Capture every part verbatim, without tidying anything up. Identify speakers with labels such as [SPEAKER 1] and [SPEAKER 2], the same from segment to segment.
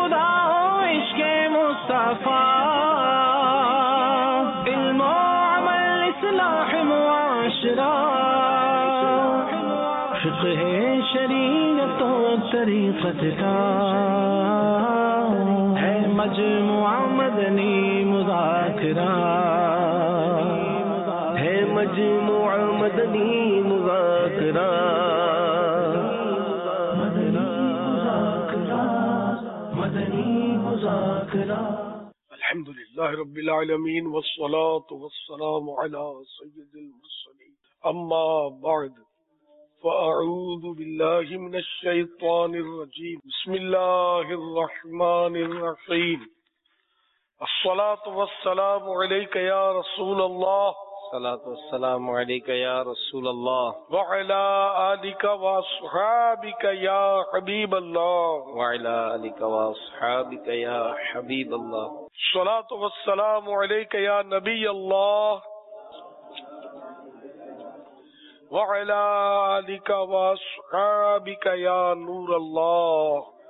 [SPEAKER 1] خدا ہو عشق مصطفیٰ، علم و عمل اصلاح معاشرہ، فقہ شریعت و طریقت کا ہے مجموعہ مدنی مذاکرہ، ہے مجموعہ مدنی مذاکرہ،
[SPEAKER 2] الحمد للہ رب العالمین والصلاة والسلام على سید المرسلین، اما بعد فاعوذ باللہ من الشیطان الرجیم، بسم اللہ الرحمن الرحیم، الصلاة والسلام علیک یا رسول اللہ،
[SPEAKER 3] الصلاۃ والسلام علیک یا رسول اللہ،
[SPEAKER 2] وعلی آلک واصحابک یا حبیب اللہ،
[SPEAKER 3] وعلی آلک واصحابک یا حبیب اللہ،
[SPEAKER 2] الصلاۃ والسلام علیک یا نبی اللہ، وعلی آلک واصحابک یا نور اللہ۔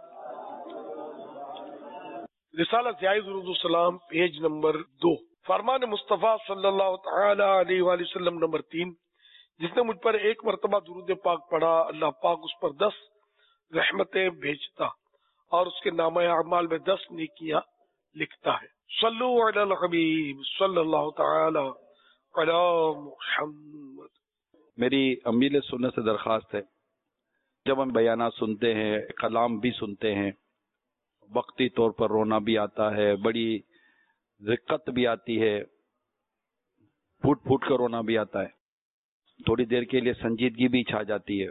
[SPEAKER 2] رسالت ضیاء درود السلام، پیج نمبر دو، فرمان مصطفیٰ صلی اللہ تعالی علیہ وآلہ وسلم نمبر تین، جس نے مجھ پر ایک مرتبہ درود پاک پڑھا، اللہ پاک اس پر دس رحمتیں بھیجتا اور اس کے نامہ اعمال میں دس نیکیاں لکھتا ہے۔ صلو علی الحبیب صلی اللہ تعالی علی محمد۔
[SPEAKER 4] میری امیل سننے سے درخواست ہے، جب ہم بیانات سنتے ہیں، کلام بھی سنتے ہیں، وقتی طور پر رونا بھی آتا ہے، بڑی دقت بھی آتی ہے، پھوٹ پھوٹ کر رونا بھی آتا ہے، تھوڑی دیر کے لیے سنجیدگی بھی چھا جاتی ہے،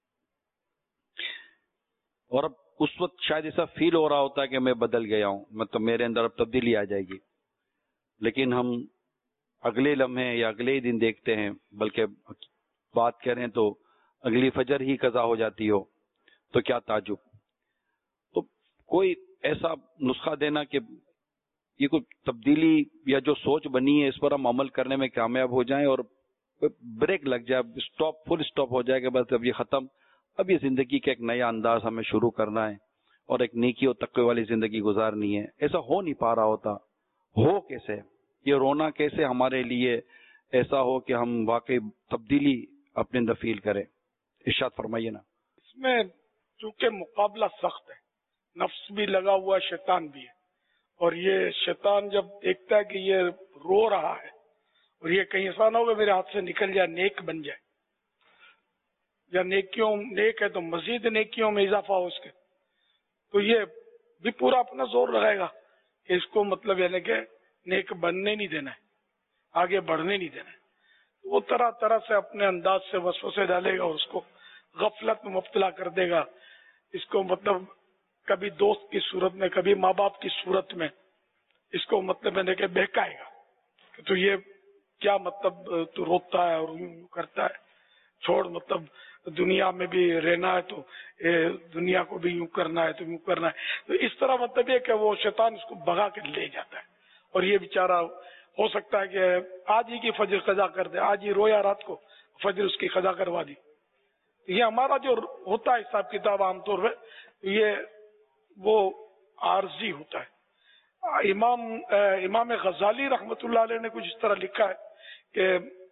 [SPEAKER 4] اور اب اس وقت شاید ایسا فیل ہو رہا ہوتا ہے کہ میں بدل گیا ہوں، مطلب میرے اندر اب تبدیلی آ جائے گی، لیکن ہم اگلے لمحے یا اگلے ہی دن دیکھتے ہیں، بلکہ بات کریں تو اگلی فجر ہی قضا ہو جاتی ہو، تو کیا تعجب۔ تو کوئی ایسا نسخہ دینا کہ یہ کوئی تبدیلی یا جو سوچ بنی ہے اس پر ہم عمل کرنے میں کامیاب ہو جائیں اور بریک لگ جائے، سٹاپ، فل سٹاپ ہو جائے کہ بس اب یہ ختم، اب یہ زندگی کا ایک نیا انداز ہمیں شروع کرنا ہے اور ایک نیکی اور تقوی والی زندگی گزارنی ہے۔ ایسا ہو نہیں پا رہا ہوتا، ہو کیسے؟ یہ رونا کیسے ہمارے لیے ایسا ہو کہ ہم واقعی تبدیلی اپنے اندر فیل کریں؟ ارشاد فرمائیے نا۔
[SPEAKER 2] اس میں چونکہ مقابلہ سخت ہے، نفس بھی لگا ہوا، شیطان بھی ہے، اور یہ شیطان جب دیکھتا ہے کہ یہ رو رہا ہے اور یہ کہیں ایسا نہ ہو کہ میرے ہاتھ سے نکل جائے، نیک بن جائے، یا نیکیوں نیک ہے تو مزید نیکیوں میں اضافہ ہو اس کے، تو یہ بھی پورا اپنا زور لگائے گا کہ اس کو مطلب یعنی کہ نیک بننے نہیں دینا ہے، آگے بڑھنے نہیں دینا ہے، وہ طرح طرح سے اپنے انداز سے وسوسے ڈالے گا اور اس کو غفلت میں مبتلا کر دے گا، اس کو مطلب کبھی دوست کی صورت میں، کبھی ماں باپ کی صورت میں اس کو مطلب یعنی کہ بہکائے گا کہ تو یہ کیا مطلب تو روتا ہے اور یوں کرتا ہے، چھوڑ مطلب دنیا میں بھی رہنا ہے تو دنیا کو بھی یوں کرنا ہے تو یوں کرنا ہے، تو اس طرح مطلب یہ کہ وہ شیطان اس کو بھگا کے لے جاتا ہے، اور یہ بیچارہ ہو سکتا ہے کہ آج ہی کی فجر قضا کر دے، آج ہی رویا رات کو فجر اس کی قضا کروا دی۔ یہ ہمارا جو ہوتا ہے حساب کتاب عام طور پہ یہ وہ عارضی ہوتا ہے۔ امام امام غزالی رحمت اللہ علیہ نے کچھ اس طرح لکھا ہے کہ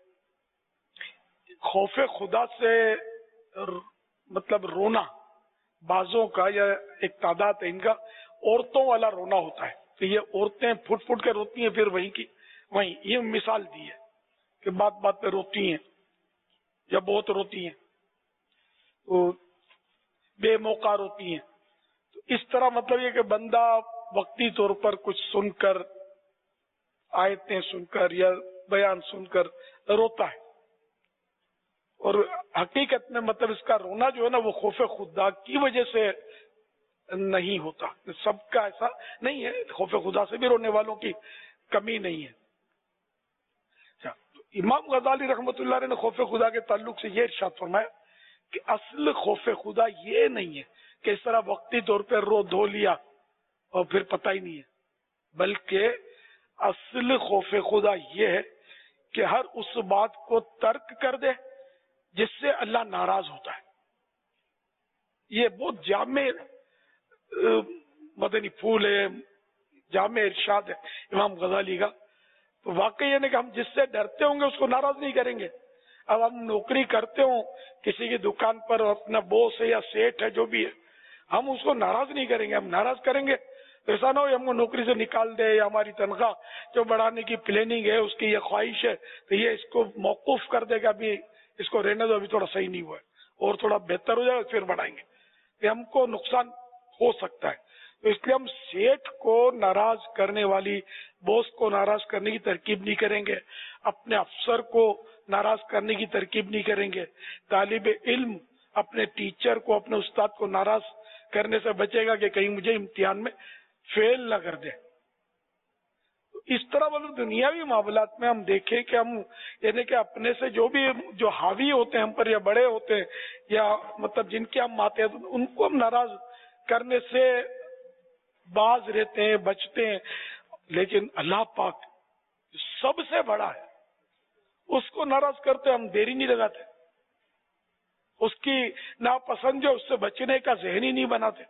[SPEAKER 2] خوف خدا سے مطلب رونا بعضوں کا یا ایک تعداد ہے ان کا عورتوں والا رونا ہوتا ہے، کہ یہ عورتیں پھٹ پھٹ کے روتی ہیں، پھر وہیں کی وہیں یہ مثال دی ہے کہ بات بات پہ روتی ہیں یا بہت روتی ہیں، تو بے موقع روتی ہیں، تو اس طرح مطلب یہ کہ بندہ وقتی طور پر کچھ سن کر، آیتیں سن کر یا بیان سن کر روتا ہے، اور حقیقت میں مطلب اس کا رونا جو ہے نا وہ خوف خدا کی وجہ سے نہیں ہوتا، سب کا ایسا نہیں ہے، خوف خدا سے بھی رونے والوں کی کمی نہیں ہے۔ امام غزالی رحمۃ اللہ علیہ نے خوف خدا کے تعلق سے یہ ارشاد فرمایا کہ اصل خوف خدا یہ نہیں ہے کہ اس طرح وقتی طور پہ رو دھو لیا اور پھر پتہ ہی نہیں ہے، بلکہ اصل خوف خدا یہ ہے کہ ہر اس بات کو ترک کر دے جس سے اللہ ناراض ہوتا ہے۔ یہ بہت جامع مدنی پھول ہے، جامع ارشاد ہے امام غزالی کا. تو واقعی یہ نہیں کہ ہم جس سے ڈرتے ہوں گے اس کو ناراض نہیں کریں گے. اب ہم نوکری کرتے ہوں کسی کی دکان پر، اپنا بوس ہے یا سیٹ ہے جو بھی ہے، ہم اس کو ناراض نہیں کریں گے. ہم ناراض کریں گے تو ایسا نہ ہو ہم کو نوکری سے نکال دے، یا ہماری تنخواہ جو بڑھانے کی پلاننگ ہے اس کی یہ خواہش ہے تو یہ اس کو موقوف کر دے گا، ابھی اس کو رہنے دو، ابھی تھوڑا صحیح نہیں ہوا ہے اور تھوڑا بہتر ہو جائے گا پھر بڑھائیں گے. یہ ہم کو نقصان ہو سکتا ہے. تو اس لیے ہم سیٹ کو ناراض کرنے والی، بوس کو ناراض کرنے کی ترکیب نہیں کریں گے، اپنے افسر کو ناراض کرنے کی ترکیب نہیں کریں گے. طالب علم اپنے ٹیچر کو، اپنے استاد کو ناراض کرنے سے بچے گا کہ کہیں مجھے امتحان میں فیل نہ کر دے. اس طرح مطلب دنیاوی معاملات میں ہم دیکھیں کہ ہم یعنی کہ اپنے سے جو بھی جو حاوی ہوتے ہیں ہم پر، یا بڑے ہوتے ہیں، یا مطلب جن کے ہم ماتحت، ان کو ہم ناراض کرنے سے باز رہتے ہیں، بچتے ہیں. لیکن اللہ پاک سب سے بڑا ہے، اس کو ناراض کرتے ہم دیری نہیں لگاتے، اس کی ناپسند جو اس سے بچنے کا ذہن ہی نہیں بناتے.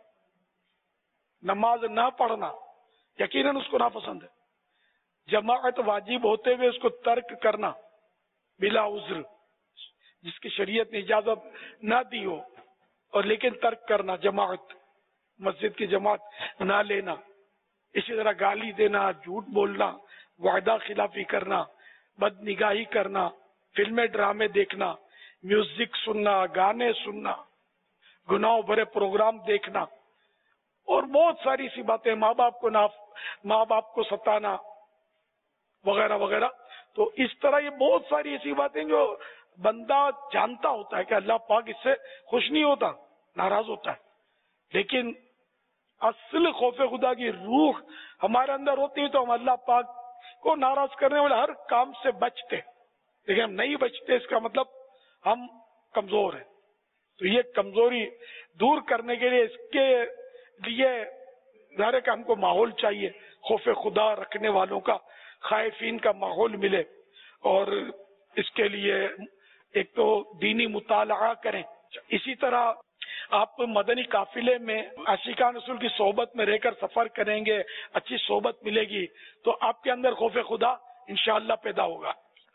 [SPEAKER 2] نماز نہ پڑھنا یقیناً اس کو ناپسند ہے. جماعت واجب ہوتے ہوئے اس کو ترک کرنا بلا عذر، جس کی شریعت نے اجازت نہ دی ہو اور لیکن ترک کرنا، جماعت مسجد کی جماعت نہ لینا. اسی طرح گالی دینا، جھوٹ بولنا، وعدہ خلافی کرنا، بد نگاہی کرنا، فلمیں ڈرامے دیکھنا، میوزک سننا، گانے سننا، گناہوں بھرے پروگرام دیکھنا، اور بہت ساری سی باتیں، ماں باپ کو ناف ماں باپ کو ستانا وغیرہ وغیرہ. تو اس طرح یہ بہت ساری ایسی باتیں جو بندہ جانتا ہوتا ہے کہ اللہ پاک اس سے خوش نہیں ہوتا، ناراض ہوتا ہے، لیکن اصل خوف خدا کی روح ہمارے اندر ہوتی ہے تو ہم اللہ پاک کو ناراض کرنے والے ہر کام سے بچتے. لیکن ہم نہیں بچتے، اس کا مطلب ہم کمزور ہیں. تو یہ کمزوری دور کرنے کے لیے، اس کے لیے ظاہر ہے کہ ہم کو ماحول چاہیے، خوف خدا رکھنے والوں کا، خائفین کا ماحول ملے. اور اس کے لیے ایک تو دینی مطالعہ کریں. اسی طرح آپ مدنی قافلے میں عاشقان رسول کی صحبت میں رہ کر سفر کریں گے، اچھی صحبت ملے گی تو آپ کے اندر خوف خدا انشاءاللہ پیدا ہوگا.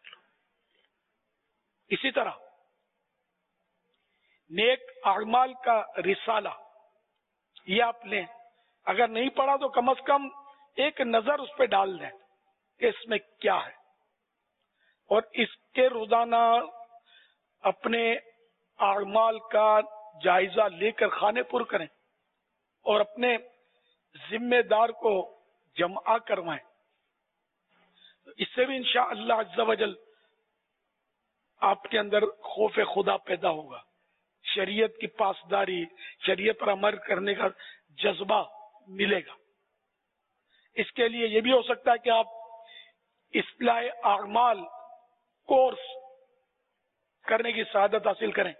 [SPEAKER 2] اسی طرح نیک اعمال کا رسالہ یہ آپ لیں، اگر نہیں پڑھا تو کم از کم ایک نظر اس پہ ڈال دیں کہ اس میں کیا ہے، اور اس کے روزانہ اپنے اعمال کا جائزہ لے کر خانے پر کریں اور اپنے ذمہ دار کو جمع کروائیں. اس سے بھی انشاءاللہ عز و جل آپ کے اندر خوف خدا پیدا ہوگا، شریعت کی پاسداری، شریعت پر عمل کرنے کا جذبہ ملے گا. اس کے لیے یہ بھی ہو سکتا ہے کہ آپ اصلاح اعمال کورس کرنے کی سعادت حاصل کریں.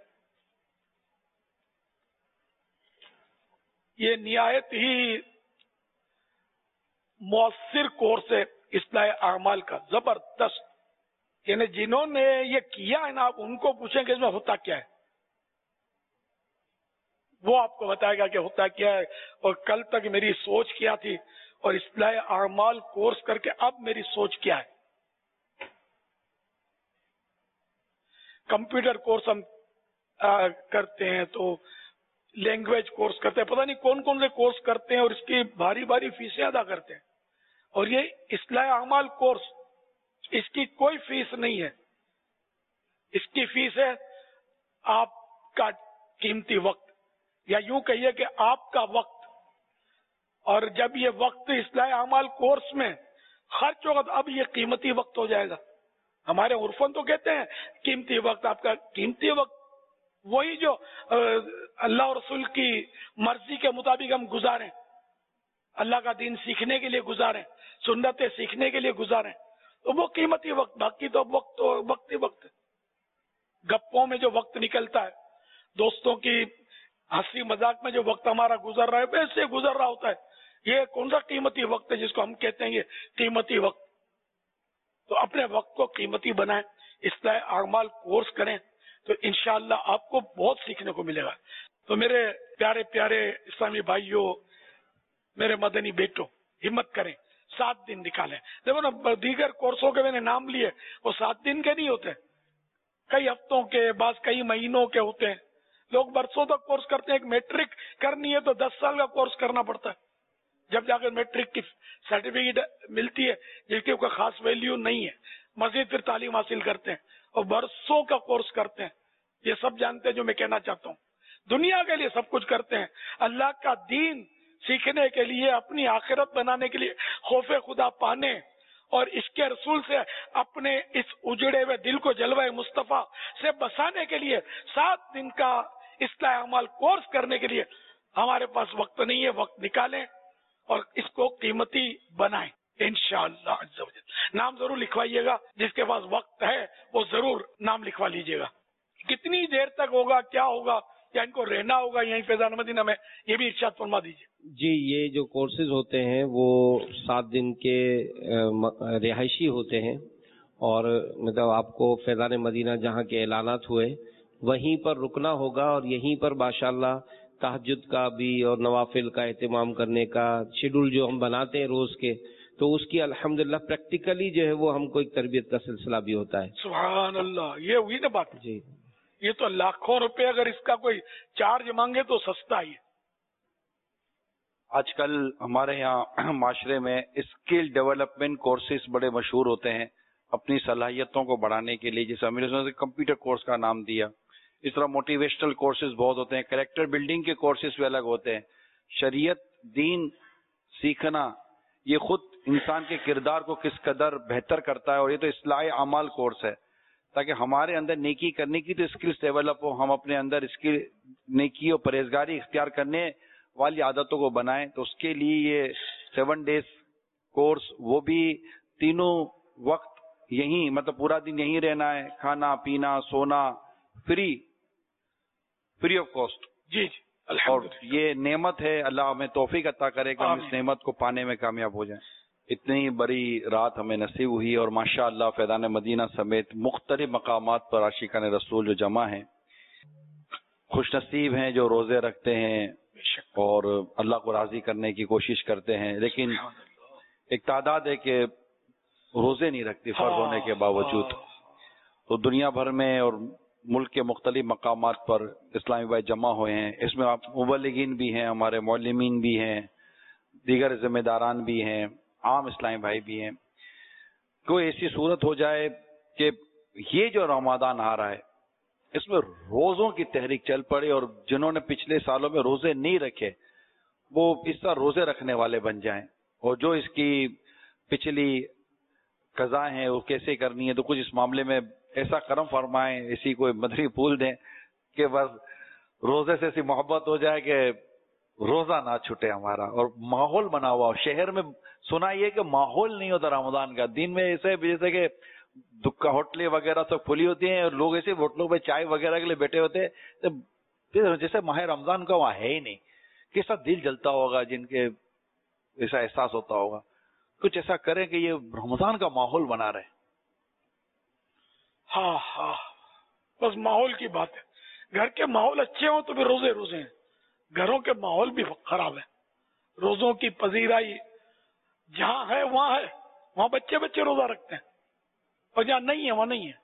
[SPEAKER 2] یہ نہایت ہی مؤثر کورس ہے اصلاح اعمال کا، زبردست. یعنی جنہوں نے یہ کیا ہے نا، آپ ان کو پوچھیں کہ اس میں ہوتا کیا ہے، وہ آپ کو بتائے گا کہ ہوتا کیا ہے، اور کل تک میری سوچ کیا تھی، اور اصلاح اعمال کورس کر کے اب میری سوچ کیا ہے. کمپیوٹر کورس ہم کرتے ہیں، تو لینگویج کورس کرتے ہیں، پتہ نہیں کون کون سے کورس کرتے ہیں، اور اس کی بھاری بھاری فیسیں ادا کرتے ہیں. اور یہ اصلاح اعمال کورس، اس کی کوئی فیس نہیں ہے. اس کی فیس ہے آپ کا قیمتی وقت، یا یوں کہیے کہ آپ کا وقت. اور جب یہ وقت اصلاح اعمال کورس میں خرچ ہوگا تو اب یہ قیمتی وقت ہو جائے گا. ہمارے عرفن تو کہتے ہیں قیمتی وقت، آپ کا قیمتی وقت وہی جو اللہ اور رسول کی مرضی کے مطابق ہم گزاریں، اللہ کا دین سیکھنے کے لیے گزاریں، سنتیں سیکھنے کے لیے گزاریں، تو وہ قیمتی وقت. باقی تو وقت تو وقت ہی وقت ہے. گپوں میں جو وقت نکلتا ہے، دوستوں کی ہنسی مذاق میں جو وقت ہمارا گزر رہا ہے، ویسے گزر رہا ہوتا ہے. یہ کون سا قیمتی وقت ہے جس کو ہم کہتے ہیں یہ قیمتی وقت؟ تو اپنے وقت کو قیمتی بنائیں، اصلاح اعمال کورس کریں، تو انشاءاللہ آپ کو بہت سیکھنے کو ملے گا. تو میرے پیارے پیارے اسلامی بھائیوں، میرے مدنی بیٹوں ہمت کریں، سات دن نکالیں. دیکھو نا دیگر کورسوں کے میں نے نام لیے، وہ سات دن کے نہیں ہوتے، کئی ہفتوں کے، بعض کئی مہینوں کے ہوتے ہیں. لوگ برسوں تک کورس کرتے ہیں. ایک میٹرک کرنی ہے تو دس سال کا کورس کرنا پڑتا ہے، جب جا کر میٹرک کی سرٹیفکیٹ ملتی ہے جس کی کوئی خاص ویلیو نہیں ہے. مزید پھر تعلیم حاصل کرتے ہیں اور برسوں کا کورس کرتے ہیں. یہ سب جانتے ہیں جو میں کہنا چاہتا ہوں. دنیا کے لیے سب کچھ کرتے ہیں، اللہ کا دین سیکھنے کے لیے، اپنی آخرت بنانے کے لیے، خوف خدا پانے اور اس کے رسول سے اپنے اس اجڑے ہوئے دل کو جلوہ مصطفیٰ سے بسانے کے لیے سات دن کا اصلاح اعمال کورس کرنے کے لیے ہمارے پاس وقت نہیں ہے. وقت نکالیں اور اس کو قیمتی بنائیں انشاءاللہ عز و جل. نام ضرور لکھوائیے گا، جس کے پاس وقت ہے وہ ضرور نام لکھوا لیجیے گا. کتنی دیر تک ہوگا، کیا ہوگا، یا ان کو رہنا ہوگا یہیں فیضان مدینہ میں، یہ بھی ارشاد فرما دیجیے.
[SPEAKER 3] جی، یہ جو کورسز ہوتے ہیں وہ سات دن کے رہائشی ہوتے ہیں، اور مطلب آپ کو فیضان مدینہ جہاں کے اعلانات ہوئے وہیں پر رکنا ہوگا، اور یہیں پر ماشاءاللہ تہجد کا بھی اور نوافل کا اہتمام کرنے کا شیڈول جو ہم بناتے ہیں روز کے، تو اس کی الحمدللہ پریکٹیکلی جو ہے وہ ہم کو ایک تربیت کا سلسلہ بھی ہوتا ہے.
[SPEAKER 2] سبحان اللہ، یہ ہوئی نا بات.
[SPEAKER 3] جی،
[SPEAKER 2] یہ تو لاکھوں روپے اگر اس کا کوئی چارج مانگے تو سستا ہی ہے.
[SPEAKER 4] آج کل ہمارے یہاں معاشرے میں اسکل ڈیولپمنٹ کورسز بڑے مشہور ہوتے ہیں اپنی صلاحیتوں کو بڑھانے کے لیے، جیسے امیر نے کمپیوٹر کورس کا نام دیا. اس طرح موٹیویشنل کورسز بہت ہوتے ہیں، کریکٹر بلڈنگ کے کورسز بھی الگ ہوتے ہیں. شریعت دین سیکھنا یہ خود انسان کے کردار کو کس قدر بہتر کرتا ہے، اور یہ تو اصلاح اعمال کورس ہے تاکہ ہمارے اندر نیکی کرنے کی تو اسکلز ڈیولپ ہو، ہم اپنے اندر اسکل نیکی اور پرہیزگاری اختیار کرنے والی عادتوں کو بنائیں. تو اس کے لیے یہ سیون ڈیز کورس، وہ بھی تینوں وقت یہیں، مطلب پورا دن یہیں رہنا ہے، کھانا پینا سونا فری فری آف کاسٹ.
[SPEAKER 2] جی جی
[SPEAKER 4] اور
[SPEAKER 2] الحمدللہ،
[SPEAKER 4] یہ نعمت ہے، اللہ ہمیں توفیق عطا کرے کہ ہم
[SPEAKER 2] آمین.
[SPEAKER 4] اس نعمت کو پانے میں کامیاب ہو جائیں. اتنی بڑی رات ہمیں نصیب ہوئی، اور ماشاء اللہ فیضان مدینہ سمیت مختلف مقامات پر عاشقان رسول جو جمع ہیں، خوش نصیب ہیں جو روزے رکھتے ہیں
[SPEAKER 2] بے شک.
[SPEAKER 4] اور اللہ کو راضی کرنے کی کوشش کرتے ہیں، لیکن ایک تعداد ہے کہ روزے نہیں رکھتی فرض ہونے کے باوجود. تو دنیا بھر میں اور ملک کے مختلف مقامات پر اسلامی بھائی جمع ہوئے ہیں. اس میں آپ مبلغین بھی ہیں، ہمارے معلمین بھی ہیں، دیگر ذمہ داران بھی ہیں، عام اسلامی بھائی بھی ہیں. کوئی ایسی صورت ہو جائے کہ یہ جو رمضان آ رہا ہے اس میں روزوں کی تحریک چل پڑے، اور جنہوں نے پچھلے سالوں میں روزے نہیں رکھے وہ اس طرح روزے رکھنے والے بن جائیں، اور جو اس کی پچھلی قضا ہیں وہ کیسے کرنی ہے، تو کچھ اس معاملے میں ایسا کرم فرمائیں، ایسی کوئی مدری پھول دیں کہ بس روزے سے ایسی محبت ہو جائے کہ روزہ نہ چھوٹے ہمارا، اور ماحول بنا ہوا. شہر میں سنا یہ کہ ماحول نہیں ہوتا رمضان کا، دن میں ایسے جیسے کہ دکا ہوٹلیں وغیرہ سب کھلی ہوتی ہیں، اور لوگ ایسے ہوٹلوں پہ چائے وغیرہ کے لیے بیٹھے ہوتے ہیں جیسے ماہ رمضان کا وہاں ہے ہی نہیں. کیسا دل جلتا ہوگا جن کے ایسا احساس ہوتا ہوگا. کچھ ایسا کریں کہ یہ رمضان کا ماحول بنا رہے.
[SPEAKER 2] ہاں ہاں، بس ماحول کی بات ہے. گھر کے ماحول اچھے ہوں تو پھر روزے روزے ہیں، گھروں کے ماحول بھی خراب ہے. روزوں کی پذیرائی جہاں ہے وہاں ہے، وہاں بچے بچے روزہ رکھتے ہیں، اور جہاں نہیں ہے وہاں نہیں ہے.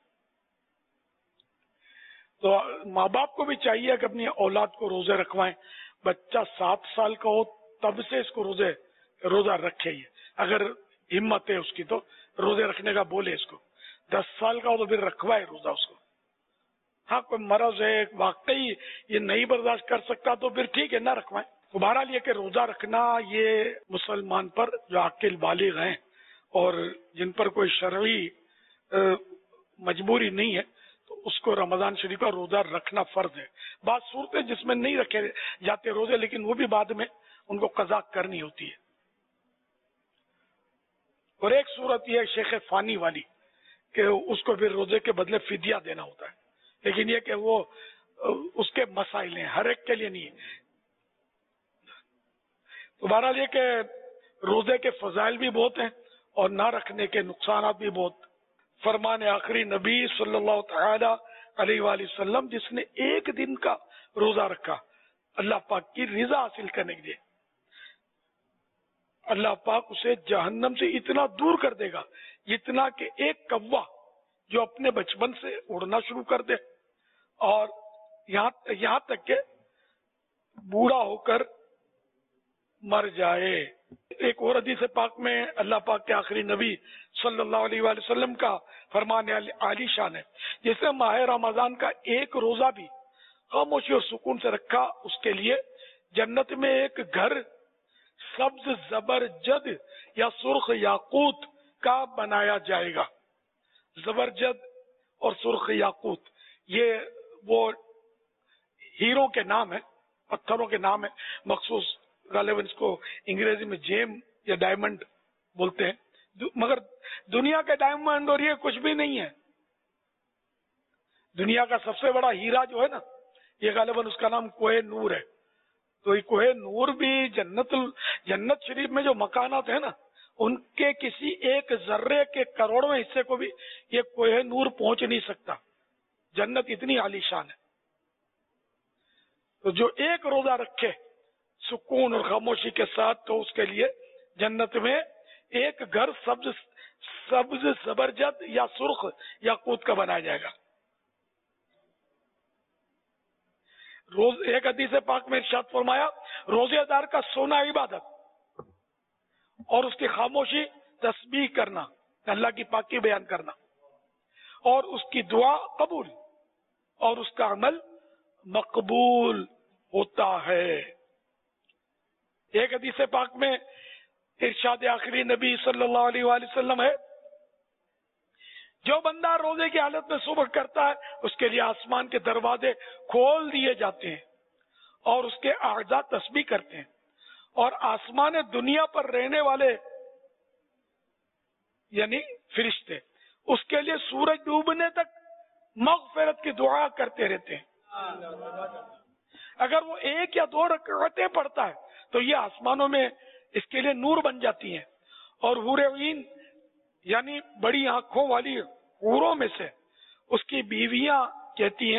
[SPEAKER 2] تو ماں باپ کو بھی چاہیے کہ اپنی اولاد کو روزے رکھوائیں. بچہ سات سال کا ہو تب سے اس کو روزے روزہ رکھے ہی، اگر ہمت ہے اس کی تو روزے رکھنے کا بولے اس کو. دس سال کا ہو تو پھر رکھوائے روزہ اس کو. ہاں کوئی مرض ہے واقعی یہ نہیں برداشت کر سکتا تو پھر ٹھیک ہے نہ رکھوائیں. بہرحال یہ کہ روزہ رکھنا یہ مسلمان پر جو عاقل بالغ ہیں اور جن پر کوئی شرعی مجبوری نہیں ہے تو اس کو رمضان شریف کا روزہ رکھنا فرض ہے. بعض صورتیں جس میں نہیں رکھے جاتے روزے لیکن وہ بھی بعد میں ان کو قضا کرنی ہوتی ہے. اور ایک صورت یہ ہے شیخ فانی والی کہ اس کو پھر روزے کے بدلے فدیہ دینا ہوتا ہے، لیکن یہ کہ وہ اس کے مسائل ہیں، ہر ایک کے لیے نہیں ہے. تو بہرحال یہ کہ روزے کے فضائل بھی بہت ہیں اور نہ رکھنے کے نقصانات بھی بہت. فرمان آخری نبی صلی اللہ تعالی علیہ وآلہ وسلم جس نے ایک دن کا روزہ رکھا اللہ پاک کی رضا حاصل کرنے کے لیے، اللہ پاک اسے جہنم سے اتنا دور کر دے گا جتنا کہ ایک کوا جو اپنے بچپن سے اڑنا شروع کر دے اور یہاں یہاں تک کہ بوڑھا ہو کر مر جائے. ایک اور حدیث پاک میں اللہ پاک کے آخری نبی صلی اللہ علیہ وآلہ وسلم کا فرمان عالی شان ہے، جس نے ماہ رمضان کا ایک روزہ بھی خاموشی اور سکون سے رکھا اس کے لیے جنت میں ایک گھر سبز زبرجد یا سرخ یاقوت کا بنایا جائے گا. زبرجد اور سرخ یاقوت یہ وہ ہیروں کے نام ہیں، پتھروں کے نام ہیں، مخصوص غالباً اس کو انگریزی میں جیم یا ڈائمنڈ بولتے ہیں، مگر دنیا کے ڈائمنڈ اور یہ کچھ بھی نہیں ہے. دنیا کا سب سے بڑا ہیرا جو ہے نا، یہ غالباً اس کا نام کوہ نور ہے. تو یہ کوہ نور بھی جنت جنت شریف میں جو مکانات ہیں نا، ان کے کسی ایک ذرے کے کروڑویں حصے کو بھی یہ کوہ نور پہنچ نہیں سکتا. جنت اتنی عالی شان ہے. تو جو ایک روزہ رکھے سکون اور خاموشی کے ساتھ تو اس کے لیے جنت میں ایک گھر سبز سبز زبرجد یا سرخ یاقوت کا بنایا جائے گا. روز ایک حدیث پاک میں ارشاد فرمایا، روزے دار کا سونا عبادت اور اس کی خاموشی تسبیح کرنا، اللہ کی پاکی بیان کرنا، اور اس کی دعا قبول اور اس کا عمل مقبول ہوتا ہے. ایک حدیث پاک میں ارشاد آخری نبی صلی اللہ علیہ وآلہ وسلم ہے، جو بندہ روزے کی حالت میں صبح کرتا ہے اس کے لیے آسمان کے دروازے کھول دیے جاتے ہیں اور اس کے اعضاء تسبیح کرتے ہیں، اور آسمان دنیا پر رہنے والے یعنی فرشتے اس کے لیے سورج ڈوبنے تک مغفرت کی دعا کرتے رہتے ہیں. اگر وہ ایک یا دو رکعتیں پڑھتا ہے تو یہ آسمانوں میں اس کے لیے نور بن جاتی ہیں. اور حور عین یعنی بڑی آنکھوں والی حوروں میں سے اس کی بیویاں کہتی ہیں،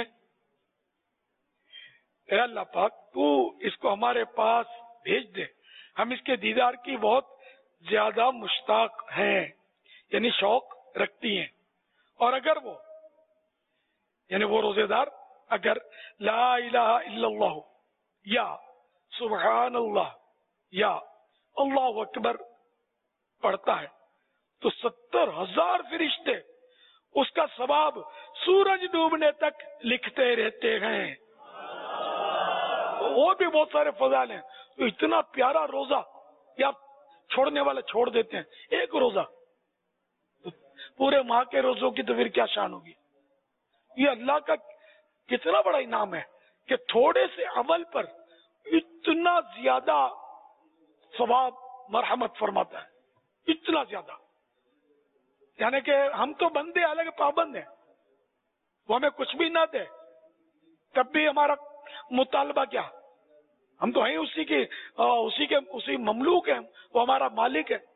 [SPEAKER 2] اے اللہ پاک تو اس کو ہمارے پاس بھیج دے، ہم اس کے دیدار کی بہت زیادہ مشتاق ہیں، یعنی شوق رکھتی ہیں. اور اگر وہ یعنی وہ روزے دار اگر لا الہ الا اللہ یا سبحان اللہ یا اللہ اکبر پڑھتا ہے تو ستر ہزار فرشتے اس کا ثواب سورج ڈوبنے تک لکھتے رہتے ہیں. اور بھی بہت سارے فضائل ہیں. تو اتنا پیارا روزہ یا چھوڑنے والے چھوڑ دیتے ہیں ایک روزہ، پورے ماہ کے روزوں کی تو پھر کیا شان ہوگی. یہ اللہ کا کتنا بڑا انعام ہے کہ تھوڑے سے عمل پر اتنا زیادہ ثواب مرحمت فرماتا ہے، اتنا زیادہ. یعنی کہ ہم تو بندے الگ پابند ہیں، وہ ہمیں کچھ بھی نہ دے تب بھی ہمارا مطالبہ کیا، ہم تو ہیں اسی کی اسی کے اسی مملوک ہیں، وہ ہمارا مالک ہے.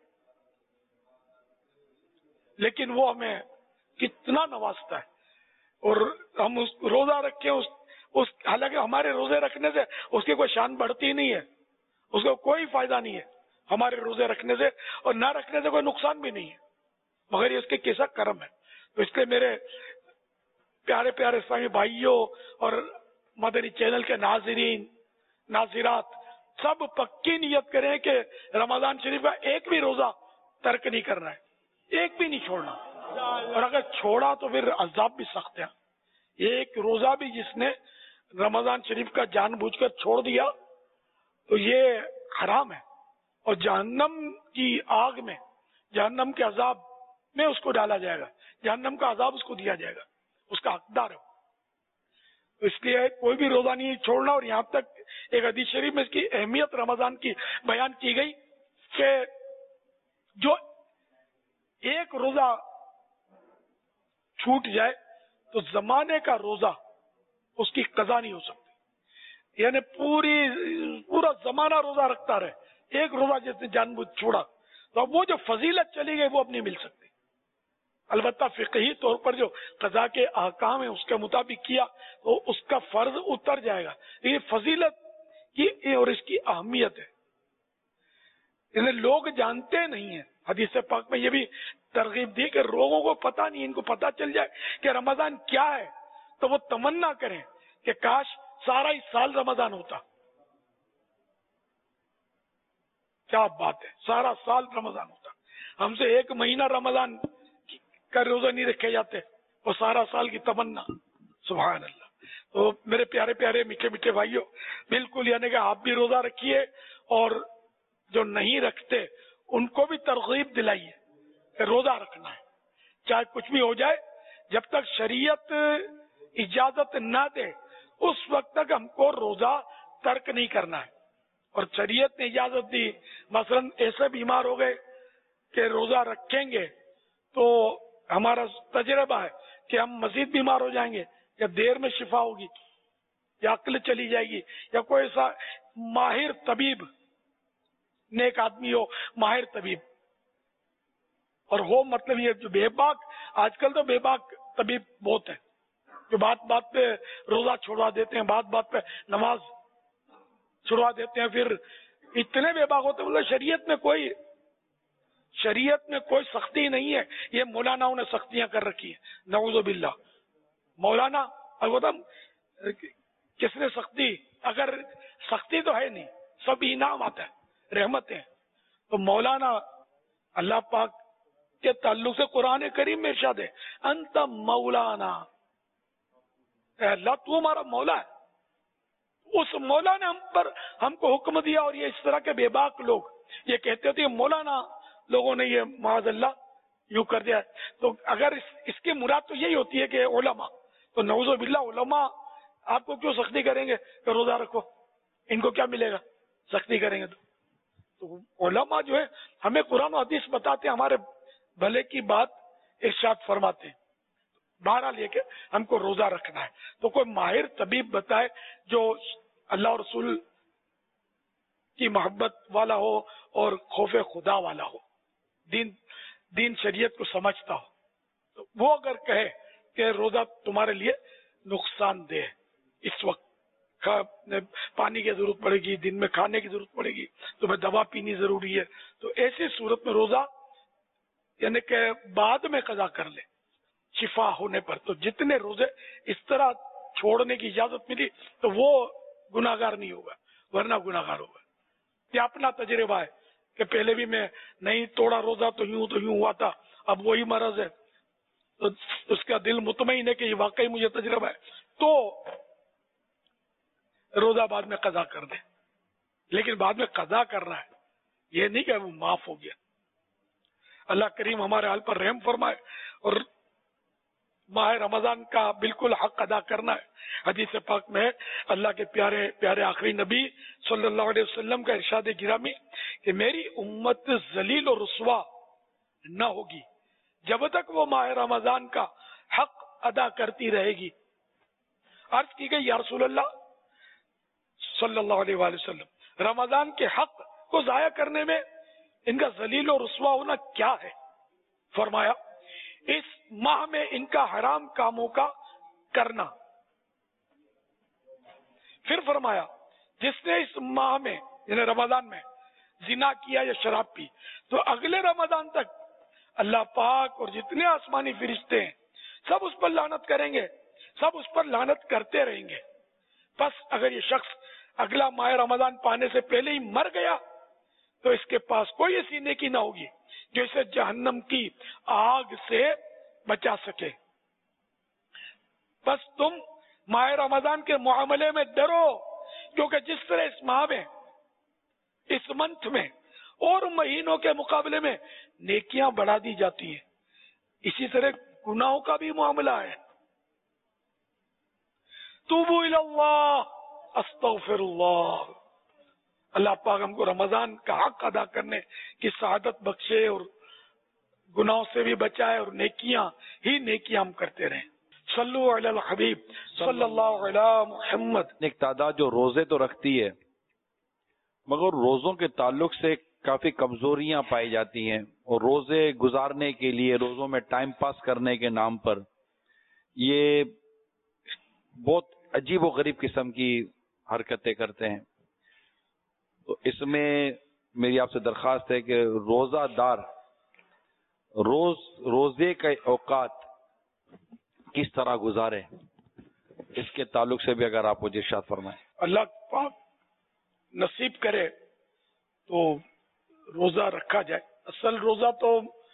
[SPEAKER 2] لیکن وہ ہمیں کتنا نوازتا ہے. اور ہم اس روزہ رکھیں اس, اس حالانکہ ہمارے روزے رکھنے سے اس کی کوئی شان بڑھتی نہیں ہے، اس کو کوئی فائدہ نہیں ہے ہمارے روزے رکھنے سے، اور نہ رکھنے سے کوئی نقصان بھی نہیں ہے، مگر یہ اس کے کیسا کرم ہے. تو اس لیے میرے پیارے پیارے اسلامی بھائیوں اور مدنی چینل کے ناظرین ناظرات سب پکی نیت کریں کہ رمضان شریف کا ایک بھی روزہ ترک نہیں کرنا ہے، ایک بھی نہیں چھوڑنا. اور اگر چھوڑا تو پھر عذاب بھی سخت ہے. ایک روزہ بھی جس نے رمضان شریف کا جان بوجھ کر چھوڑ دیا تو یہ حرام ہے، اور جہنم کی آگ میں، جہنم کے عذاب میں اس کو ڈالا جائے گا، جہنم کا عذاب اس کو دیا جائے گا، اس کا حقدار ہے. اس لیے کوئی بھی روزہ نہیں چھوڑنا. اور یہاں تک ایک حدیث شریف میں اس کی اہمیت رمضان کی بیان کی گئی کہ جو ایک روزہ چھوٹ جائے تو زمانے کا روزہ اس کی قضا نہیں ہو سکتی. یعنی پوری پورا زمانہ روزہ رکھتا رہے، ایک روزہ جس نے جان بوجھ چھوڑا تو اب وہ جو فضیلت چلی گئی وہ اب نہیں مل سکتی. البتہ فقہی طور پر جو قضا کے احکام ہیں اس کے مطابق کیا تو اس کا فرض اتر جائے گا. یہ فضیلت کی اور اس کی اہمیت ہے. انہیں لوگ جانتے نہیں ہیں. حدیث پاک میں یہ بھی ترغیب دی کہ لوگوں کو پتہ نہیں، ان کو پتہ چل جائے کہ رمضان کیا ہے تو وہ تمنا کریں کہ کاش سارا ہی سال رمضان ہوتا. کیا بات ہے، سارا سال رمضان ہوتا. ہم سے ایک مہینہ رمضان کا روزہ نہیں رکھے جاتے، وہ سارا سال کی تمنا. سبحان اللہ. تو میرے پیارے پیارے میٹھے میٹھے بھائیوں، بالکل یعنی کہ آپ بھی روزہ رکھیے اور جو نہیں رکھتے ان کو بھی ترغیب دلائیے کہ روزہ رکھنا ہے چاہے کچھ بھی ہو جائے. جب تک شریعت اجازت نہ دے اس وقت تک ہم کو روزہ ترک نہیں کرنا ہے. اور شریعت نے اجازت دی، مثلا ایسے بیمار ہو گئے کہ روزہ رکھیں گے تو ہمارا تجربہ ہے کہ ہم مزید بیمار ہو جائیں گے، یا دیر میں شفا ہوگی، یا عقل چلی جائے گی، یا کوئی ایسا ماہر طبیب، نیک آدمی ہو ماہر طبیب، اور ہو مطلب یہ جو بے باک، آج کل تو بے باک طبیب بہت ہیں جو بات بات پہ روزہ چھوڑوا دیتے ہیں، بات بات پہ نماز چھڑوا دیتے ہیں، پھر اتنے بے باک ہوتے ہیں. مطلب شریعت میں کوئی شریعت میں کوئی سختی نہیں ہے، یہ مولاناؤں نے سختیاں کر رکھی ہیں. نعوذ باللہ. مولانا البتہ کس نے سختی، اگر سختی تو ہے نہیں، سب انعام آتا ہے، رحمت ہے. تو مولانا اللہ پاک کے تعلق سے قرآن کریم میں ارشاد ہے انت مولانا، اے اللہ تو ہمارا مولا ہے. اس مولا نے ہم پر ہم کو حکم دیا. اور یہ اس طرح کے بے باک لوگ یہ کہتے تھے مولانا لوگوں نے یہ معاذ اللہ یوں کر دیا. تو اگر اس, اس کی مراد تو یہی ہوتی ہے کہ علماء، تو نعوذ باللہ علماء آپ کو کیوں سختی کریں گے کہ روزہ رکھو؟ ان کو کیا ملے گا سختی کریں گے تو؟ تو علماء جو ہے ہمیں قرآن و حدیث بتاتے ہیں، ہمارے بھلے کی بات ارشاد فرماتے ہیں. بہرحال یہ کہ ہم کو روزہ رکھنا ہے تو کوئی ماہر طبیب بتائے جو اللہ اور رسول کی محبت والا ہو اور خوف خدا والا ہو، دین دین شریعت کو سمجھتا ہو. تو وہ اگر کہے کہ روزہ تمہارے لیے نقصان دہ، اس وقت پانی کی ضرورت پڑے گی، دن میں کھانے کی ضرورت پڑے گی، تمہیں دوا پینی ضروری ہے، تو ایسی صورت میں روزہ یعنی کہ بعد میں قضا کر لے شفا ہونے پر. تو جتنے روزے اس طرح چھوڑنے کی اجازت ملی تو وہ گناہگار نہیں ہوگا، ورنہ گناہگار ہوگا. یہ اپنا تجربہ ہے کہ پہلے بھی میں نہیں توڑا روزہ تو یوں تو یوں ہوا تھا، اب وہی مرض ہے تو اس کا دل مطمئن ہے کہ یہ واقعی مجھے تجربہ ہے، تو روزہ بعد میں قضا کر دے. لیکن بعد میں قضا کر رہا ہے، یہ نہیں کہ وہ معاف ہو گیا. اللہ کریم ہمارے حال پر رحم فرمائے اور ماہ رمضان کا بالکل حق ادا کرنا ہے. حدیث پاک میں اللہ کے پیارے پیارے آخری نبی صلی اللہ علیہ وسلم کا ارشاد گرامی کہ میری امت ذلیل و رسوا نہ ہوگی جب تک وہ ماہ رمضان کا حق ادا کرتی رہے گی. عرض کی گئی یا رسول اللہ صلی اللہ علیہ وآلہ وسلم، رمضان کے حق کو ضائع کرنے میں ان کا ذلیل و رسوا ہونا کیا ہے؟ فرمایا اس ماہ میں ان کا حرام کاموں کا کرنا. پھر فرمایا جس نے اس ماہ میں یعنی رمضان میں زنا کیا یا شراب پی تو اگلے رمضان تک اللہ پاک اور جتنے آسمانی فرشتے ہیں سب اس پر لعنت کریں گے، سب اس پر لعنت کرتے رہیں گے. بس اگر یہ شخص اگلا ماہ رمضان پانے سے پہلے ہی مر گیا تو اس کے پاس کوئی ایسی نیکی نہ ہوگی جو اسے جہنم کی آگ سے بچا سکے. بس تم ماہ رمضان کے معاملے میں ڈرو، کیونکہ جس طرح اس ماہ میں اس منتھ میں اور مہینوں کے مقابلے میں نیکیاں بڑھا دی جاتی ہیں، اسی طرح گناہوں کا بھی معاملہ ہے. توبوا الی اللہ استغفر اللہ. اللہ پاک ہم کو رمضان کا حق ادا کرنے کی سعادت بخشے اور گناہوں سے بھی بچائے اور نیکیاں ہی نیکیاں ہم کرتے رہیں. صلو علی الحبیب صلی اللہ علی محمد.
[SPEAKER 4] ایک تعداد جو روزے تو رکھتی ہے مگر روزوں کے تعلق سے کافی کمزوریاں پائی جاتی ہیں، اور روزے گزارنے کے لیے روزوں میں ٹائم پاس کرنے کے نام پر یہ بہت عجیب و غریب قسم کی حرکتیں کرتے ہیں. تو اس میں میری آپ سے درخواست ہے کہ روزہ دار روز روزے کے اوقات کس طرح گزارے، اس کے تعلق سے بھی اگر آپ مجھے ارشاد فرمائیں۔
[SPEAKER 2] اللہ پاک نصیب کرے تو روزہ رکھا جائے۔ اصل روزہ تو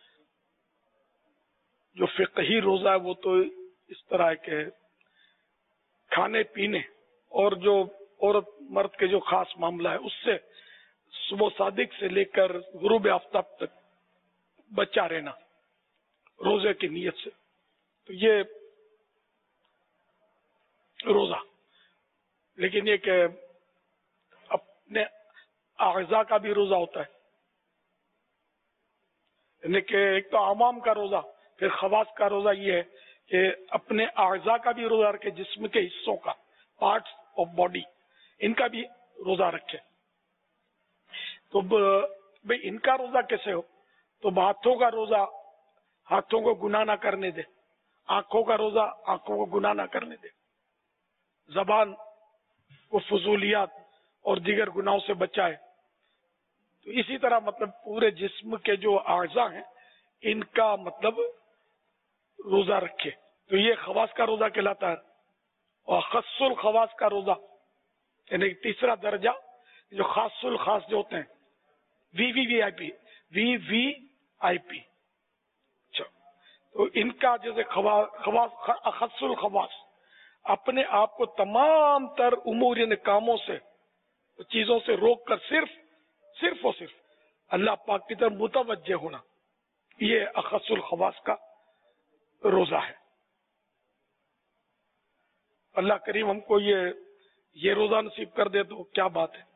[SPEAKER 2] جو فقہی روزہ ہے وہ تو اس طرح ہے کہ کھانے پینے اور جو عورت مرد کے جو خاص معاملہ ہے اس سے صبح صادق سے لے کر غروب آفتاب تک بچا رہنا روزے کی نیت سے، تو یہ روزہ۔ لیکن یہ کہ اپنے اعضاء کا بھی روزہ ہوتا ہے، یعنی کہ ایک تو عوام کا روزہ، پھر خواص کا روزہ یہ ہے کہ اپنے اعضاء کا بھی روزہ رکھے، جسم کے حصوں کا، پارٹس آف باڈی، ان کا بھی روزہ رکھے۔ تو بھئی ان کا روزہ کیسے ہو؟ تو ہاتھوں کا روزہ ہاتھوں کو گناہ نہ کرنے دے، آنکھوں کا روزہ آنکھوں کو گناہ نہ کرنے دے، زبان کو فضولیات اور دیگر گناہوں سے بچائے۔ تو اسی طرح مطلب پورے جسم کے جو اعضاء ہیں ان کا مطلب روزہ رکھے، تو یہ خواص کا روزہ کہلاتا ہے۔ اور خاص الخواص کا روزہ یعنی تیسرا درجہ، جو خاص الخاص جو ہوتے ہیں، وی وی وی آئی پی وی وی آئی پی اچھا، تو ان کا جیسے خاص الخواص اپنے آپ کو تمام تر امور یعنی کاموں سے، چیزوں سے روک کر صرف صرف اور صرف اللہ پاک کی طرف متوجہ ہونا، یہ اخص الخواص کا روزہ ہے۔ اللہ کریم ہم کو یہ یہ روزہ نصیب کر دے تو کیا بات ہے۔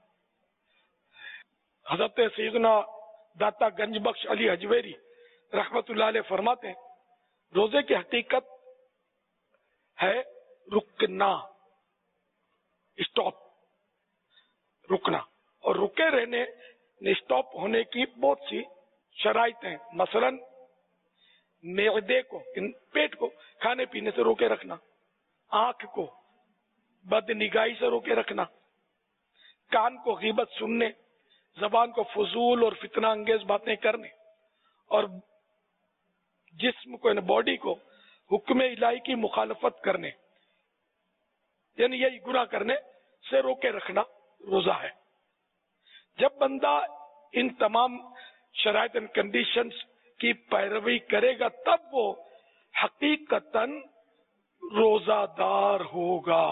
[SPEAKER 2] حضرت سیدنا داتا گنج بخش علی حجویری رحمت اللہ علیہ فرماتے ہیں روزے کی حقیقت ہے رکنا، اسٹاپ، رکنا، اور رکے رہنے اسٹاپ ہونے کی بہت سی شرائط ہیں، مثلا معدے کو، پیٹ کو کھانے پینے سے روکے رکھنا، آنکھ کو بد نگاہی سے روکے رکھنا، کان کو غیبت سننے، زبان کو فضول اور فتنہ انگیز باتیں کرنے، اور جسم کو یعنی باڈی کو حکم الہی کی مخالفت کرنے یعنی یہی گناہ کرنے سے روکے رکھنا روزہ ہے۔ جب بندہ ان تمام شرائط اینڈ کنڈیشنز کی پیروی کرے گا تب وہ حقیقتاً روزہ دار ہوگا۔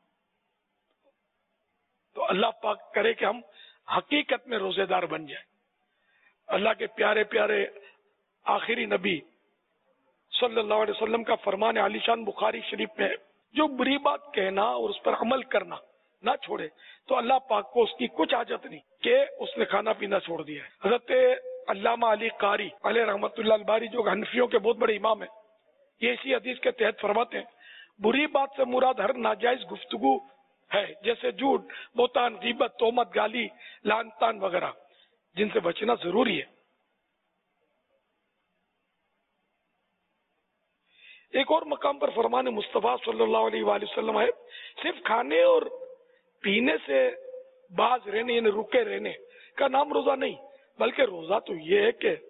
[SPEAKER 2] تو اللہ پاک کرے کہ ہم حقیقت میں روزے دار بن جائیں۔ اللہ کے پیارے پیارے آخری نبی صلی اللہ علیہ وسلم کا فرمان عالی شان بخاری شریف میں جو بری بات کہنا اور اس پر عمل کرنا نہ چھوڑے تو اللہ پاک کو اس کی کچھ حاجت نہیں کہ اس نے کھانا پینا چھوڑ دیا ہے۔ حضرت علامہ علی قاری علیہ رحمت اللہ الباری جو حنفیوں کے بہت بڑے امام ہیں، یہ اسی حدیث کے تحت فرماتے ہیں بری بات سے مراد ہر ناجائز گفتگو ہے، جیسے جھوٹ، بہتان، غیبت، تہمت، گالی، لعن طعن وغیرہ، جن سے بچنا ضروری ہے۔ ایک اور مقام پر فرمان مصطفیٰ صلی اللہ علیہ وآلہ وسلم ہے صرف کھانے اور پینے سے باز رہنے یعنی رکے رہنے کا نام روزہ نہیں، بلکہ روزہ تو یہ ہے کہ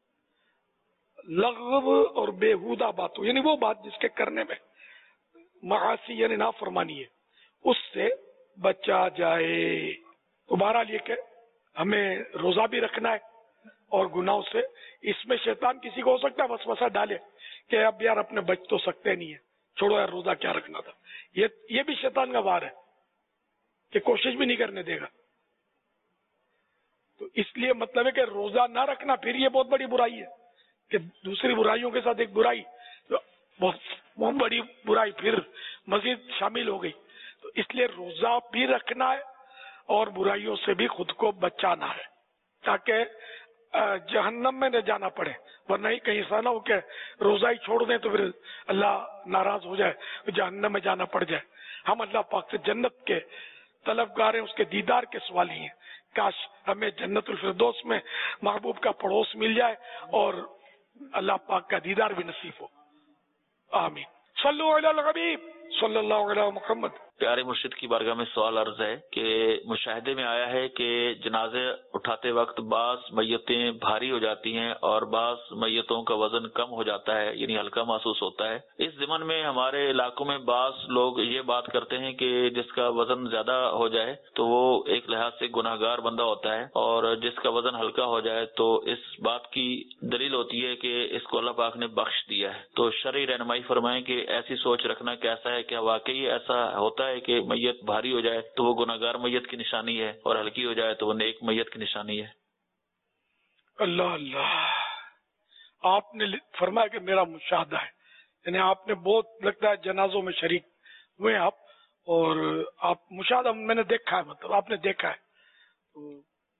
[SPEAKER 2] لغو اور بےہودہ باتوں یعنی وہ بات جس کے کرنے میں معاصی یعنی نافرمانی ہے اس سے بچا جائے۔ تو بہرحال یہ کہ ہمیں روزہ بھی رکھنا ہے اور گناہوں سے، اس میں شیطان کسی کو ہو سکتا ہے وسوسہ ڈالے کہ اب یار اپنے بچ تو سکتے نہیں ہے، چھوڑو یار روزہ کیا رکھنا تھا، یہ یہ بھی شیطان کا وار ہے کہ کوشش بھی نہیں کرنے دے گا۔ تو اس لیے مطلب ہے کہ روزہ نہ رکھنا پھر یہ بہت بڑی برائی ہے کہ دوسری برائیوں کے ساتھ ایک برائی بہت بڑی برائی پھر مزید شامل ہو گئی۔ تو اس لیے روزہ بھی رکھنا ہے اور برائیوں سے بھی خود کو بچانا ہے تاکہ جہنم میں نہ جانا پڑے، ورنہ ہی کہیں ایسا نہ ہو کہ روزہ ہی چھوڑ دیں تو پھر اللہ ناراض ہو جائے، جہنم میں جانا پڑ جائے۔ ہم اللہ پاک سے جنت کے طلبگار ہیں، اس کے دیدار کے سوالی ہیں، کاش ہمیں جنت الفردوس میں محبوب کا پڑوس مل جائے اور اللہ پاک کا دیدار بھی نصیب ہو، آمین۔ صلو علی الحبیب صلی اللہ علیہ محمد۔
[SPEAKER 5] پیارے مرشد کی بارگاہ میں سوال عرض ہے کہ مشاہدے میں آیا ہے کہ جنازے اٹھاتے وقت بعض میتیں بھاری ہو جاتی ہیں اور بعض میتوں کا وزن کم ہو جاتا ہے، یعنی ہلکا محسوس ہوتا ہے۔ اس ضمن میں ہمارے علاقوں میں بعض لوگ یہ بات کرتے ہیں کہ جس کا وزن زیادہ ہو جائے تو وہ ایک لحاظ سے گناہ گار بندہ ہوتا ہے، اور جس کا وزن ہلکا ہو جائے تو اس بات کی دلیل ہوتی ہے کہ اس کو اللہ پاک نے بخش دیا ہے۔ تو شرعی رہنمائی فرمائیں کہ ایسی سوچ رکھنا کیسا ہے؟ کیا واقعی ایسا ہوتا ہے کہ میت بھاری ہو جائے تو وہ گناہ گار میت کی نشانی ہے اور ہلکی ہو جائے تو وہ نیک میت کی نشانی ہے؟
[SPEAKER 2] اللہ اللہ، آپ نے فرمایا کہ میرا مشاہدہ ہے، یعنی آپ نے بہت لگتا ہے جنازوں میں شریک ہوئے آپ، اور آپ مشاہدہ میں نے دیکھا ہے، مطلب آپ نے دیکھا ہے، تو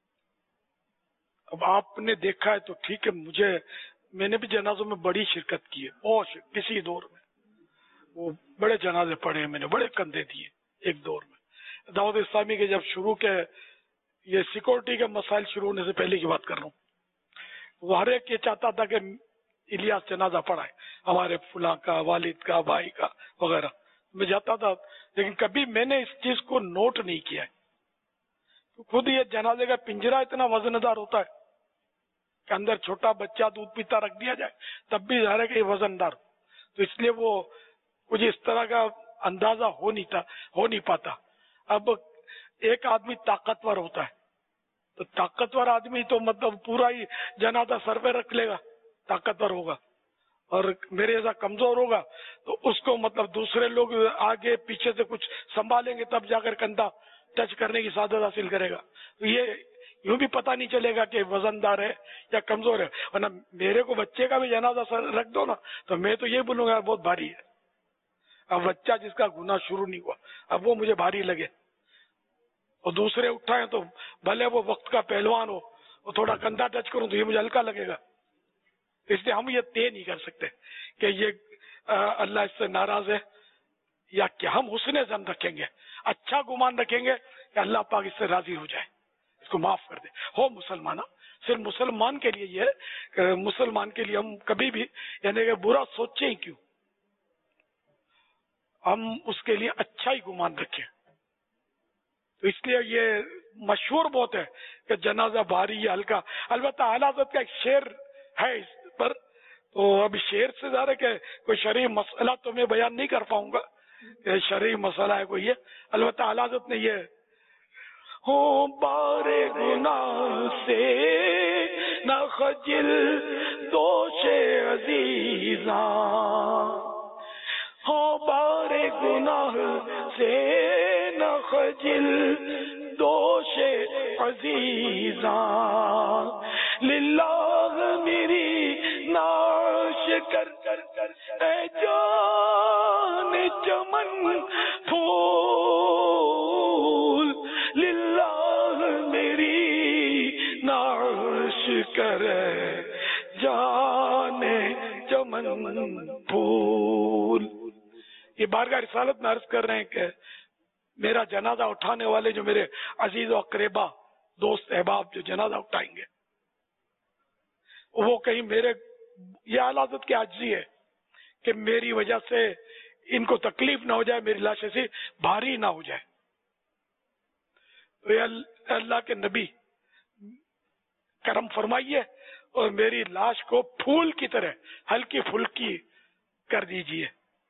[SPEAKER 2] اب آپ نے دیکھا ہے تو ٹھیک ہے۔ مجھے میں نے بھی جنازوں میں بڑی شرکت کی ہے، اور کسی دور میں وہ بڑے جنازے پڑے ہیں، میں نے بڑے کندھے دیے ایک دور میں۔ دعوت اسلامی کے جب شروع کے یہ سیکورٹی کے مسائل شروع ہونے سے پہلے کی بات کر رہا ہوں، وہ ہر ایک یہ چاہتا تھا کہ الیاس جنازہ پڑھائے، ہمارے فلاں کا، والد کا، بھائی کا وغیرہ۔ میں جاتا تھا، لیکن کبھی میں نے اس چیز کو نوٹ نہیں کیا ہے۔ خود یہ جنازے کا پنجرا اتنا وزن دار ہوتا ہے کہ اندر چھوٹا بچہ دودھ پیتا رکھ دیا جائے تب بھی ظاہر ہے کہ یہ وزن دار، تو اس لیے وہ کچھ اس طرح کا اندازہ ہو نہیں تھا ہو نہیں پاتا۔ اب ایک آدمی طاقتور ہوتا ہے تو طاقتور آدمی تو مطلب پورا ہی جنازہ سر پہ رکھ لے گا، طاقتور ہوگا، اور میرے جیسا کمزور ہوگا تو اس کو مطلب دوسرے لوگ آگے پیچھے سے کچھ سنبھالیں گے تب جا کر کندھا ٹچ کرنے کی سعادت حاصل کرے گا۔ تو یہ یوں بھی پتہ نہیں چلے گا کہ وزن دار ہے یا کمزور ہے، ورنہ میرے کو بچے کا بھی جنازہ سر رکھ دو نا تو میں تو یہ بولوں گا بہت بھاری ہے۔ اب بچہ جس کا گناہ شروع نہیں ہوا اب وہ مجھے بھاری لگے، اور دوسرے اٹھائیں تو بھلے وہ وقت کا پہلوان ہو، اور تھوڑا کندھا ٹچ کروں تو یہ مجھے ہلکا لگے گا۔ اس لیے ہم یہ طے نہیں کر سکتے کہ یہ اللہ اس سے ناراض ہے یا کیا۔ ہم حسن ظن رکھیں گے، اچھا گمان رکھیں گے کہ اللہ پاک اس سے راضی ہو جائے، اس کو معاف کر دے۔ ہو مسلمان، صرف مسلمان کے لیے یہ ہے کہ مسلمان کے لیے ہم کبھی بھی یعنی کہ برا سوچیں ہی کیوں، ہم اس کے لیے اچھا ہی گمان رکھیں۔ تو اس لیے یہ مشہور بہت ہے کہ جنازہ بھاری یا ہلکا۔ البتہ اعلیٰ حضرت کا ایک شعر ہے اس پر، تو ابھی شعر سے زیادہ کہ کوئی شرعی مسئلہ تو میں بیان نہیں کر پاؤں گا کہ شرعی مسئلہ ہے کوئی یہ۔ البتہ اعلیٰ حضرت نے یہ ہو بارے گناہ سے نہ خجل دوش عزیزاں، ہو بارے گناہ سے نہ خجل دوش عزیزاں، للہ میری ناش کر اے جان چمن پھول، للہ میری ناش کر جان چمن پھول۔ یہ بارگاہ رسالت میں عرض کر رہے ہیں کہ میرا جنازہ اٹھانے والے جو میرے عزیز و اقربا دوست احباب جو جنازہ اٹھائیں گے وہ کہیں میرے یہ حالات کی عاجزی ہے کہ میری وجہ سے ان کو تکلیف نہ ہو جائے، میری لاش ایسی بھاری نہ ہو جائے۔ تو یہ اللہ کے نبی کرم فرمائیے اور میری لاش کو پھول کی طرح ہلکی پھلکی کر دیجئے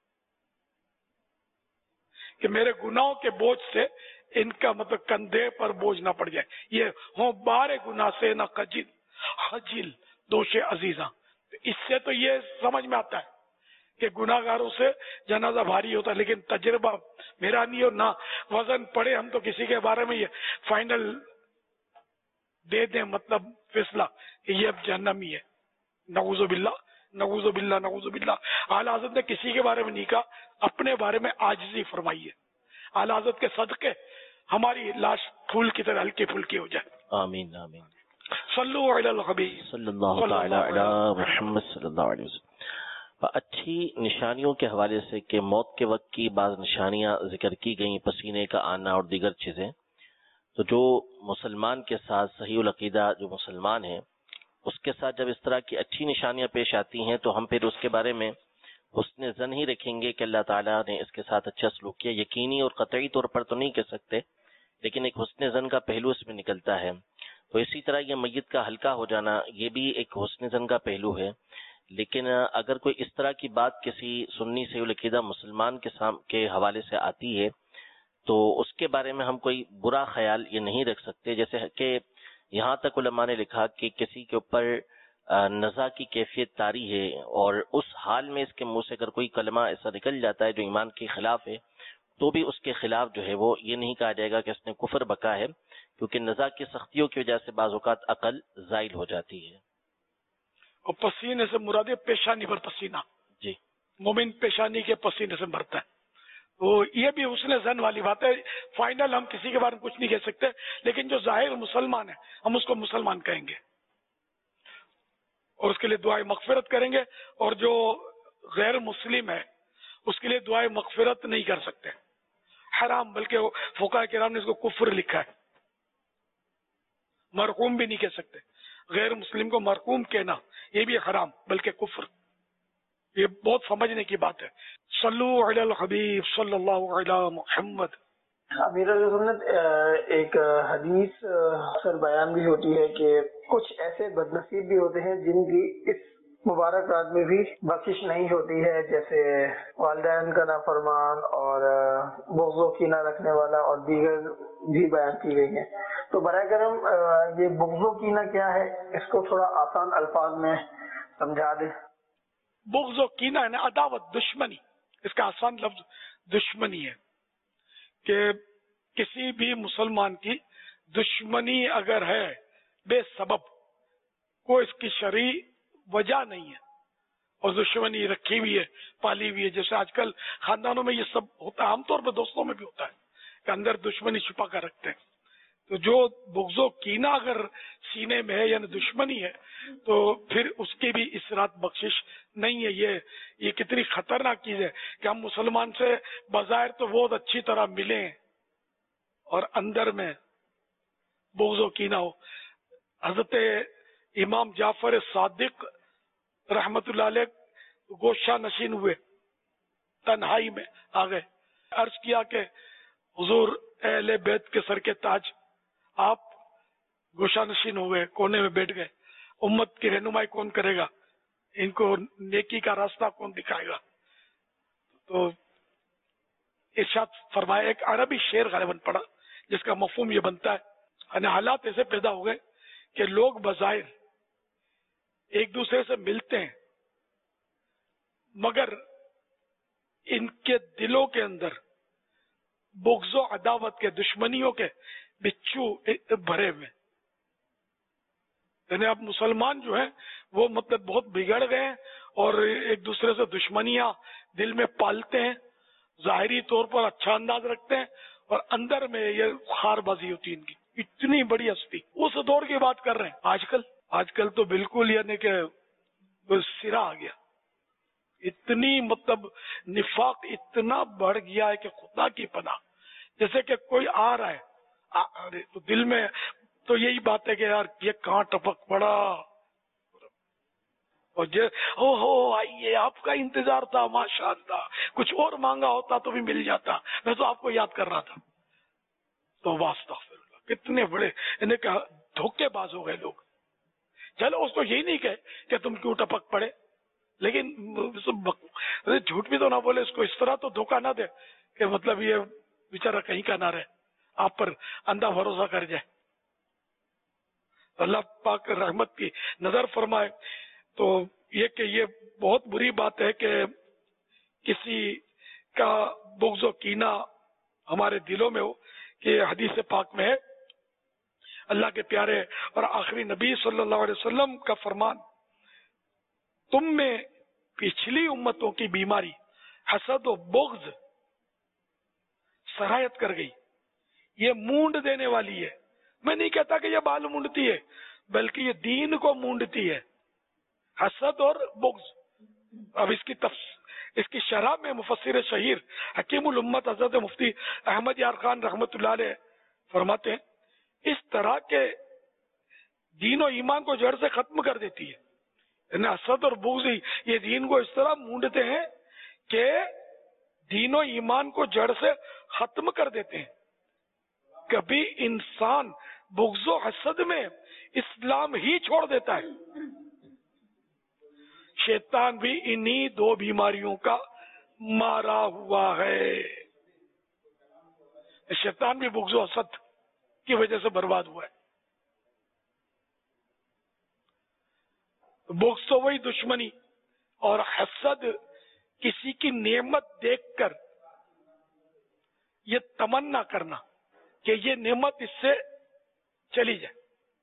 [SPEAKER 2] کہ میرے گناہوں کے بوجھ سے ان کا مطلب کندھے پر بوجھ نہ پڑ جائے۔ یہ ہوں بارے گناہ سے نہ خجل خجل دوش عزیزاں، اس سے تو یہ سمجھ میں آتا ہے کہ گناہ گاروں سے جنازہ بھاری ہوتا ہے، لیکن تجربہ میرا نہیں اور نہ وزن پڑے ہم تو کسی کے بارے میں یہ فائنل دے دیں مطلب فیصلہ کہ یہ اب جہنمی ہے، نعوذ باللہ نعوذ باللہ نعوذ باللہ۔ اعلیٰ حضرت نے کسی کے بارے میں نہیں کہا، اپنے بارے میں عاجزی فرمائی ہے۔ اعلیٰ حضرت کے صدقے ہماری لاش پھول کی طرح ہلکی پھلکی ہو جائے۔
[SPEAKER 6] آمین آمین۔
[SPEAKER 2] صلو علی الحبیب
[SPEAKER 6] صلی اللہ تعالی علی محمد صلی اللہ علیہ وسلم۔ اچھی نشانیوں کے حوالے سے کہ موت کے وقت کی بعض نشانیاں ذکر کی گئیں، پسینے کا آنا اور دیگر چیزیں، تو جو مسلمان کے ساتھ صحیح العقیدہ جو مسلمان ہیں اس کے ساتھ جب اس طرح کی اچھی نشانیاں پیش آتی ہیں تو ہم پھر اس کے بارے میں حسن زن ہی رکھیں گے کہ اللہ تعالیٰ نے اس کے ساتھ اچھا سلوک کیا. یقینی اور قطعی طور پر تو نہیں کہہ سکتے، لیکن ایک حسن زن کا پہلو اس میں نکلتا ہے. تو اسی طرح یہ میت کا ہلکا ہو جانا یہ بھی ایک حسن زن کا پہلو ہے. لیکن اگر کوئی اس طرح کی بات کسی سنی سے العقیدہ مسلمان کے سام کے حوالے سے آتی ہے تو اس کے بارے میں ہم کوئی برا خیال یہ نہیں رکھ سکتے. جیسے کہ یہاں تک علماء نے لکھا کہ کسی کے اوپر نزا کی کیفیت طاری ہے اور اس حال میں اس کے منہ سے اگر کوئی کلمہ ایسا نکل جاتا ہے جو ایمان کے خلاف ہے تو بھی اس کے خلاف جو ہے وہ یہ نہیں کہا جائے گا کہ اس نے کفر بکا ہے، کیونکہ نزا کی سختیوں کی وجہ سے بعض اوقات عقل زائل ہو جاتی ہے.
[SPEAKER 2] اور پسینے سے مراد ہے پیشانی پر پسینہ.
[SPEAKER 6] جی
[SPEAKER 2] مومن پیشانی کے پسینے سے مرتا ہے. تو یہ بھی حسن زن والی بات ہے. فائنل ہم کسی کے بارے میں کچھ نہیں کہہ سکتے، لیکن جو ظاہر مسلمان ہے ہم اس کو مسلمان کہیں گے اور اس کے لیے دعائیں مغفرت کریں گے. اور جو غیر مسلم ہے اس کے لیے دعائیں مغفرت نہیں کر سکتے، حرام. بلکہ فقہاء کرام نے اس کو کفر لکھا ہے. مرحوم بھی نہیں کہہ سکتے. غیر مسلم کو مرحوم کہنا یہ بھی حرام بلکہ کفر. یہ بہت سمجھنے کی بات ہے. صلو علی الحبیب صلی اللہ علی محمد.
[SPEAKER 7] امیر سنت ایک حدیث اکثر بیان بھی ہوتی ہے کہ کچھ ایسے بد نصیب بھی ہوتے ہیں جن کی اس مبارک رات میں بھی بخشش نہیں ہوتی ہے، جیسے والدین کا نافرمان اور بغض و کینہ رکھنے والا اور دیگر بھی بیان کی گئی ہیں. تو برائے کرم یہ بغض و کینہ کیا ہے، اس کو تھوڑا آسان الفاظ میں سمجھا دیں.
[SPEAKER 2] بغض و کینہ ہے نا عداوت، دشمنی. اس کا آسان لفظ دشمنی ہے کہ کسی بھی مسلمان کی دشمنی اگر ہے بے سبب، کوئی اس کی شرعی وجہ نہیں ہے اور دشمنی رکھی ہوئی ہے، پالی ہوئی ہے. جیسے آج کل خاندانوں میں یہ سب ہوتا ہے، عام طور پہ دوستوں میں بھی ہوتا ہے کہ اندر دشمنی چھپا کر رکھتے ہیں. تو جو بغض و کینہ اگر سینے میں ہے یعنی دشمنی ہے تو پھر اس کی بھی اس رات بخشش نہیں ہے. یہ یہ کتنی خطرناک چیز ہے کہ ہم مسلمان سے بظاہر تو بہت اچھی طرح ملیں اور اندر میں بغض و کینہ ہو. حضرت امام جعفر صادق رحمت اللہ علیہ گوشہ نشین ہوئے، تنہائی میں آ گئے. عرض کیا کہ حضور اہل بیت کے سر کے تاج، آپ گوشہ نشین ہوئے، کونے میں بیٹھ گئے. امت کی رہنمائی کون کرے گا؟ ان کو نیکی کا راستہ کون دکھائے گا؟ تو ارشاد فرمایا. ایک عربی شعر غالباً پڑا جس کا مفہوم یہ بنتا ہے، یعنی حالات ایسے پیدا ہو گئے کہ لوگ بظاہر ایک دوسرے سے ملتے ہیں مگر ان کے دلوں کے اندر بغض و عداوت کے، دشمنیوں کے بچھو بھرے ہوئے. یعنی اب مسلمان جو ہیں وہ مطلب بہت بگڑ گئے ہیں اور ایک دوسرے سے دشمنیاں دل میں پالتے ہیں، ظاہری طور پر اچھا انداز رکھتے ہیں اور اندر میں یہ خار بازی ہوتی ہے ان کی. اتنی بڑی ہستی اس دور کی بات کر رہے ہیں. آج کل آج کل تو بالکل یعنی کہ سرا آ گیا. اتنی مطلب نفاق اتنا بڑھ گیا ہے کہ خدا کی پناہ. جیسے کہ کوئی آ رہا ہے تو دل میں تو یہی بات ہے کہ یار یہ کہاں ٹپک پڑا، اور او ہو آئیے آپ کا انتظار تھا، ماشاء اللہ کچھ اور مانگا ہوتا تو بھی مل جاتا، میں تو آپ کو یاد کر رہا تھا. تو واسطہ کتنے بڑے انہیں کہا دھوکے باز ہو گئے لوگ. چلو اس کو یہی نہیں کہے کہ تم کیوں ٹپک پڑے، لیکن جھوٹ بھی تو نہ بولے، اس کو اس طرح تو دھوکہ نہ دے کہ مطلب یہ بیچارہ کہیں کا نہ رہے، آپ پر اندھا بھروسہ کر جائے. اللہ پاک رحمت کی نظر فرمائے. تو یہ کہ یہ بہت بری بات ہے کہ کسی کا بغض و کینہ ہمارے دلوں میں ہو. کہ حدیث پاک میں ہے اللہ کے پیارے اور آخری نبی صلی اللہ علیہ وسلم کا فرمان، تم میں پچھلی امتوں کی بیماری حسد و بغض سرایت کر گئی، یہ مونڈ دینے والی ہے. میں نہیں کہتا کہ یہ بال مونڈتی ہے، بلکہ یہ دین کو مونڈتی ہے، حسد اور بغض. اب اس کی تفصیل اس کی شرح میں مفسر شہیر حکیم الامت حضرت مفتی احمد یار خان رحمت اللہ علیہ فرماتے ہیں اس طرح کے دین و ایمان کو جڑ سے ختم کر دیتی ہے. یعنی حسد اور بغض یہ دین کو اس طرح مونڈتے ہیں کہ دین و ایمان کو جڑ سے ختم کر دیتے ہیں. کبھی انسان بغض و حسد میں اسلام ہی چھوڑ دیتا ہے. شیطان بھی انہی دو بیماریوں کا مارا ہوا ہے. شیطان بھی بغض و حسد کی وجہ سے برباد ہوا ہے. بغض تو وہی دشمنی، اور حسد کسی کی نعمت دیکھ کر یہ تمنا کرنا کہ یہ نعمت اس سے چلی جائے،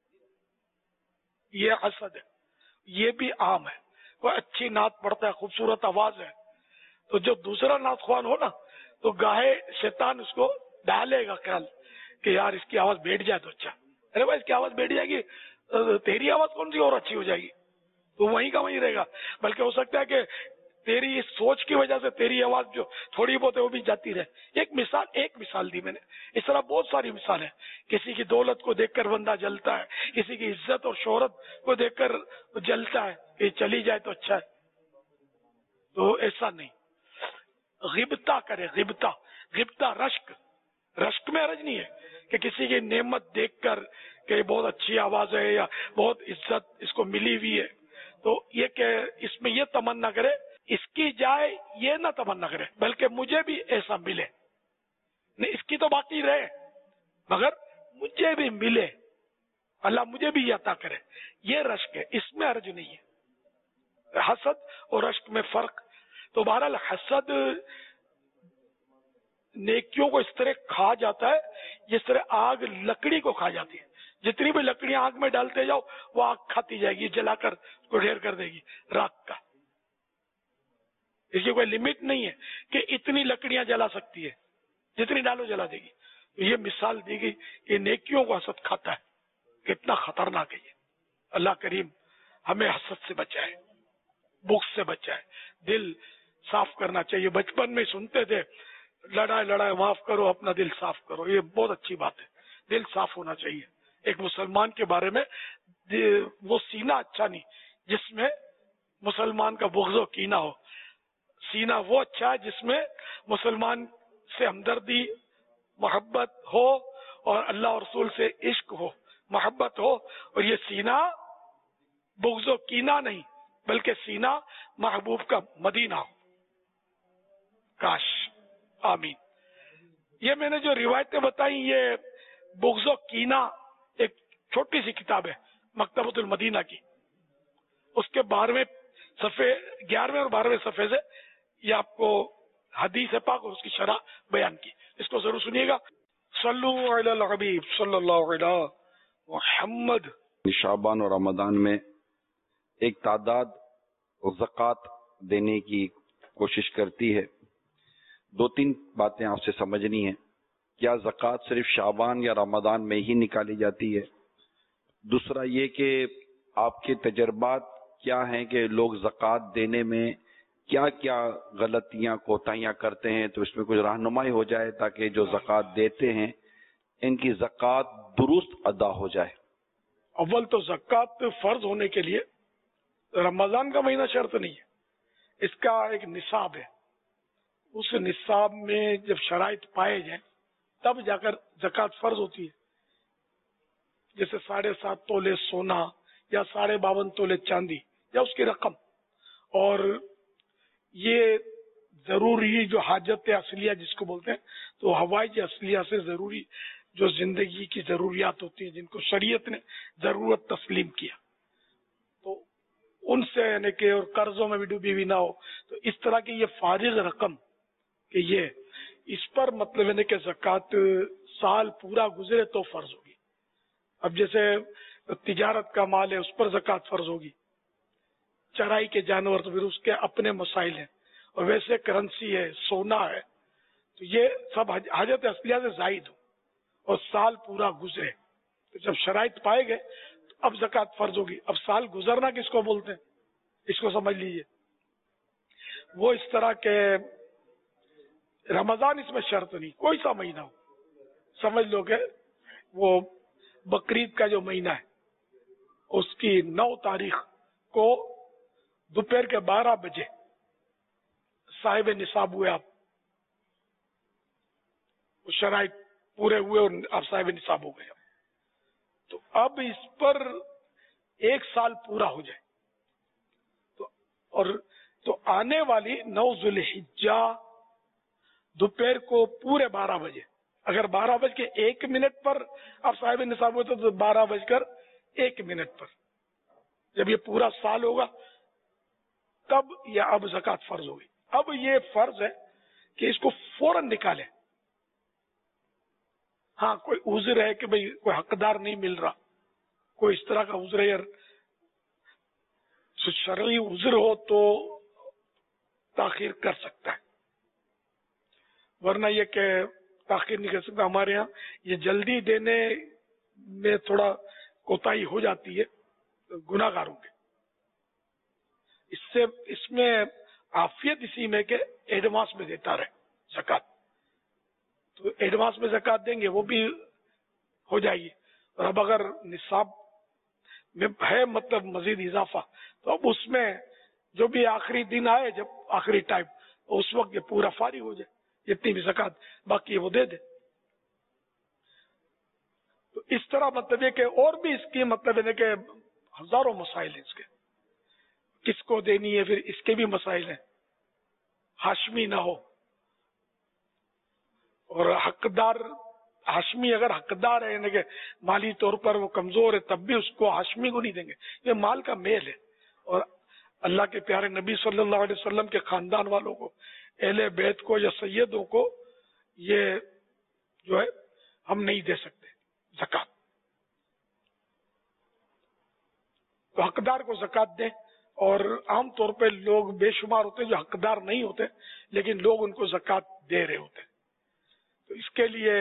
[SPEAKER 2] یہ حسد ہے. یہ بھی عام ہے. کوئی اچھی نعت پڑھتا ہے، خوبصورت آواز ہے، تو جو دوسرا نعت خوان ہو نا، تو گاہے شیطان اس کو ڈالے گا خیال کہ یار اس کی آواز بیٹھ جائے تو اچھا. ارے بھائی اس کی آواز بیٹھ جائے گی، تیری آواز کون سی اور اچھی ہو جائے گی؟ تو وہیں کا وہیں رہے گا. بلکہ ہو سکتا ہے کہ تیری اس سوچ کی وجہ سے تیری آواز جو تھوڑی بہت ہے وہ بھی جاتی رہے. ایک مثال ایک مثال دی میں نے، اس طرح بہت ساری مثال ہے. کسی کی دولت کو دیکھ کر بندہ جلتا ہے، کسی کی عزت اور شہرت کو دیکھ کر جلتا ہے کہ چلی جائے تو اچھا ہے. تو ایسا نہیں. غبطہ کرے، غبطہ غبطہ رشک رشک میں حرج نہیں ہے کہ کسی کی نعمت دیکھ کر کہ بہت اچھی آواز ہے یا بہت عزت اس کو ملی ہوئی ہے، تو یہ کہ اس میں یہ تمنا کرے اس کی جائے، یہ نہ تمنا کرے بلکہ مجھے بھی ایسا ملے. نہیں، اس کی تو باقی رہے مگر مجھے بھی ملے، اللہ مجھے بھی عطا کرے. یہ رشک ہے، اس میں حرج نہیں ہے. حسد اور رشک میں فرق. تو بہرحال حسد نیکیوں کو اس طرح کھا جاتا ہے جس طرح آگ لکڑی کو کھا جاتی ہے. جتنی بھی لکڑیاں آگ میں ڈالتے جاؤ وہ آگ کھاتی جائے گی، جلا کر اس کو ڈھیر کر دے گی راکھ کا. اس کی کوئی لمٹ نہیں ہے کہ اتنی لکڑیاں جلا سکتی ہے، جتنی ڈالو جلا دے گی. یہ مثال دی گئی کہ نیکیوں کو حسد کھاتا ہے، کتنا خطرناک ہے یہ. اللہ کریم ہمیں حسد سے بچائے، بغض سے بچائے. دل صاف کرنا چاہیے. بچپن میں سنتے تھے لڑائے لڑائے معاف کرو، اپنا دل صاف کرو. یہ بہت اچھی بات ہے، دل صاف ہونا چاہیے. ایک مسلمان کے بارے میں وہ سینہ اچھا نہیں جس میں مسلمان کا بغض و کینہ ہو. سینہ وہ اچھا ہے جس میں مسلمان سے ہمدردی، محبت ہو، اور اللہ اور رسول سے عشق ہو، محبت ہو. اور یہ سینہ بغض و کینہ نہیں بلکہ سینہ محبوب کا مدینہ ہو. کاش. آمین. یہ میں نے جو روایتیں بتائی یہ بغض و کینہ ایک چھوٹی سی کتاب ہے مکتبۃ المدینہ کی. اس کے بارہویں صفحے گیارہویں اور بارہویں صفحے سے یہ آپ کو حدیث پاک اور اس کی شرح بیان کی. اس کو ضرور سنیے گا. صلو علی الحبیب صلی اللہ علیہ محمد.
[SPEAKER 4] شعبان اور رمضان میں ایک تعداد زکوٰۃ دینے کی کوشش کرتی ہے. دو تین باتیں آپ سے سمجھنی ہیں. کیا زکوٰۃ صرف شعبان یا رمضان میں ہی نکالی جاتی ہے؟ دوسرا یہ کہ آپ کے تجربات کیا ہیں کہ لوگ زکوٰۃ دینے میں کیا کیا غلطیاں کوتاہیاں کرتے ہیں، تو اس میں کچھ رہنمائی ہو جائے تاکہ جو زکوٰۃ دیتے ہیں ان کی زکوٰۃ درست ادا ہو جائے.
[SPEAKER 2] اول تو زکوٰۃ فرض ہونے کے لیے رمضان کا مہینہ شرط نہیں ہے، اس کا ایک نصاب ہے. اس نصاب میں جب شرائط پائے جائیں تب جا کر زکوٰۃ فرض ہوتی ہے. جیسے ساڑھے سات تولے سونا یا ساڑھے باون تولے چاندی یا اس کی رقم. اور یہ ضروری جو حاجت اصلیہ جس کو بولتے ہیں، تو حوائج اصلیہ سے ضروری جو زندگی کی ضروریات ہوتی ہیں جن کو شریعت نے ضرورت تسلیم کیا، تو ان سے یعنی کہ اور قرضوں میں بھی ڈوبی ہوئی نہ ہو، تو اس طرح کی یہ فارغ رقم کہ یہ اس پر مطلب ہے کہ زکوٰۃ سال پورا گزرے تو فرض ہوگی. اب جیسے تجارت کا مال ہے اس پر زکوٰۃ فرض ہوگی، چرائی کے جانور تو پھر اس کے اپنے مسائل ہیں، اور ویسے کرنسی ہے، سونا ہے، تو یہ سب حاجت اصلیہ سے زائد ہو اور سال پورا گزرے. تو جب شرائط پائے گئے تو اب زکوٰۃ فرض ہوگی. اب سال گزرنا کس کو بولتے ہیں اس کو سمجھ لیجئے. وہ اس طرح کے رمضان اس میں شرط نہیں، کوئی سا مہینہ ہو. سمجھ لو کہ وہ بقرعید کا جو مہینہ ہے اس کی نو تاریخ کو دوپہر کے بارہ بجے साहिब निसाब हुए, आप शराइत पूरे हुए और आप साहिब निसाब हो गए। तो अब इस पर एक साल पूरा हो जाए तो और तो आने वाली नौ जुल्हिज्जा दोपहर को पूरे बारह बजे, अगर बारह बज के एक मिनट पर आप साहिब निसाब हुए तो बारह बजकर एक मिनट पर जब ये पूरा साल होगा तब यह अब ज़कात फर्ज होगी। अब ये फर्ज है कि इसको फौरन निकालें। हाँ, कोई उज़्र है कि भाई कोई हकदार नहीं मिल रहा, कोई इस तरह का उज़्र है, यार शरई उज़्र हो तो ताखीर कर सकता है, वरना ये कि ताखीर नहीं कर सकता। हमारे यहाँ ये जल्दी देने में थोड़ा कोताही हो जाती है गुनाहगारों के। इससे इसमें आफियत इसी में के एडवांस में देता रहे ज़कात, तो एडवांस में ज़कात देंगे वो भी हो जाएगी। और अब अगर निसाब में है मतलब मजीद इजाफा, तो अब उसमें जो भी आखिरी दिन आए, जब आखिरी टाइम, उस वक्त ये पूरा फारिग हो जाए, जितनी भी ज़कात बाकी है वो दे दे। तो इस तरह मतलब ये कि और भी इसकी मतलब है कि हजारों मसाइल हैं इसके, किसको देनी है, फिर इसके भी मसाइल हैं। हाशमी ना हो और हकदार, हाशमी अगर हकदार है यानी कि माली तौर पर वो कमजोर है, तब भी उसको हाशमी को नहीं देंगे। ये माल का मेल है और अल्लाह के प्यारे नबी सल्लल्लाहु अलैहि वसल्लम के खानदान वालों को, अहले बैत को या सैयदों को ये जो है हम नहीं दे सकते ज़कात। तो हकदार को ज़कात दें। और आम तौर पे लोग बेशुमार होते हैं जो हकदार नहीं होते लेकिन लोग उनको ज़कात दे रहे होते हैं। तो इसके लिए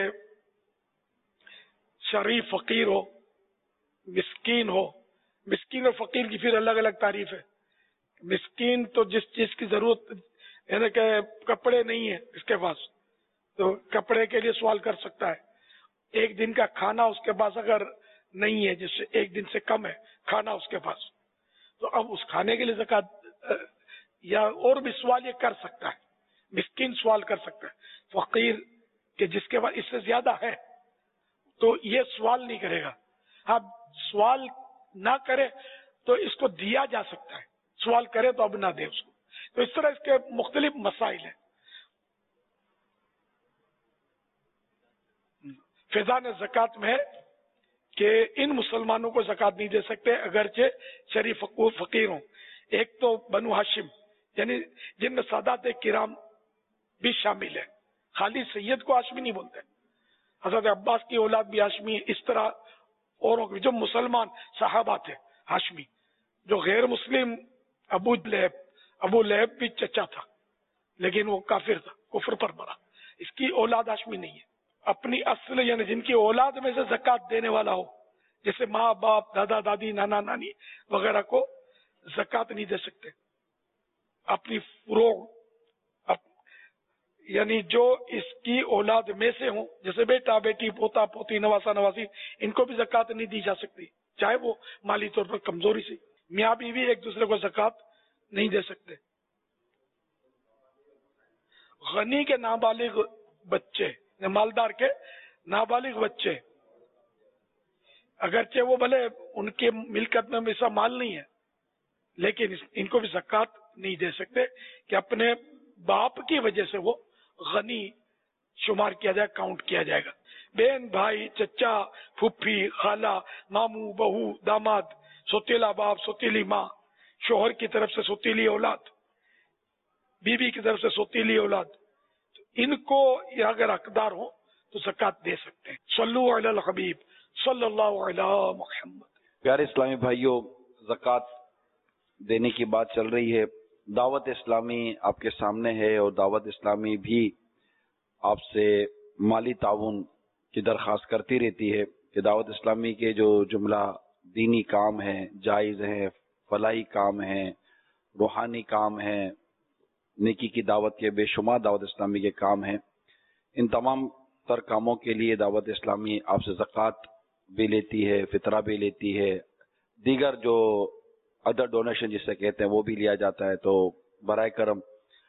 [SPEAKER 2] शरीफ फकीर हो, मिस्कीन हो, मिस्कीन और फकीर की फिर अलग अलग तारीफ है। मिस्कीन तो जिस चीज की जरूरत यानी कि कपड़े नहीं है इसके पास, तो कपड़े के लिए सवाल कर सकता है। एक दिन का खाना उसके पास अगर नहीं है, जिससे एक दिन से कम है खाना उसके पास, तो अब उस खाने के लिए ज़कात या और भी सवाल ये कर सकता है। मिस्कीन सवाल कर सकता है। फकीर के जिसके पास इससे ज्यादा है तो ये सवाल नहीं करेगा। हाँ, सवाल ना करे तो इसको दिया जा सकता है, सवाल करे तो अब ना दे उसको। तो इस तरह इसके मुख्तलिफ मसाइल हैं। फैजान ज़कात में है कि इन मुसलमानों को ज़कात नहीं दे सकते अगरचे शरीफ फकीर हों। एक तो बनु हाशिम यानी जिनमें सादात किराम भी शामिल है, खाली सैयद को हाशमी नहीं बोलते। हजरत अब्बास की औलाद भी हाशमी, इस तरह औरों की जो मुसलमान सहाबा थे हाशमी। जो गैर मुस्लिम अबू लहब, अबू लहब भी चचा था लेकिन वो काफिर था, कुफर पर मरा, इसकी औलाद हाशमी नहीं है। अपनी असल यानी जिनकी औलाद में से ज़कात देने वाला हो, जैसे माँ बाप, दादा दादी, नाना नानी वगैरह को ज़कात नहीं दे सकते। अपनी फुरोग यानी जो इसकी औलाद में से हो, जैसे बेटा बेटी, पोता पोती, नवासा नवासी, इनको भी ज़कात नहीं दी जा सकती, चाहे वो माली तौर पर कमजोरी से। मियाँ बीवी एक दूसरे को ज़कात नहीं दे सकते। गनी के नाबालिग बच्चे, मालदार के नाबालिग बच्चे, अगरचे वो भले उनके मिल्कत में ऐसा माल नहीं है लेकिन इनको भी ज़कात नहीं दे सकते कि अपने बाप की वजह से वो गनी शुमार किया जाए, काउंट किया जाएगा। बहन भाई, चचा, फुफ्फी, खाला, मामू, बहू, दामाद, सोतीला बाप, सोतीली माँ, शोहर की तरफ से सोतीली औलाद, बीबी की तरफ से सोतीली औलाद, तो इनको अगर हकदार हो तो ज़कात दे सकते हैं। सल्लु अलल हबीब सल्लल्लाहु अलैहि मुहम्मद।
[SPEAKER 4] प्यारे इस्लामी भाइयों, ज़कात देने की बात चल रही है। दावत इस्लामी आपके सामने है और दावत इस्लामी भी आपसे माली ताउन की दरख्वास्त करती रहती है कि दावत इस्लामी के जो जुमला दीनी काम है, जायज़ है, फलाही काम है, रूहानी काम है, नेकी की दावत के बेशुमार दावत इस्लामी के काम हैं, इन तमाम तर कामों के लिए दावत इस्लामी आपसे ज़कात भी लेती है, फितरा भी लेती है, दीगर जो अदर डोनेशन जिसे कहते हैं वो भी लिया जाता है। तो बराए करम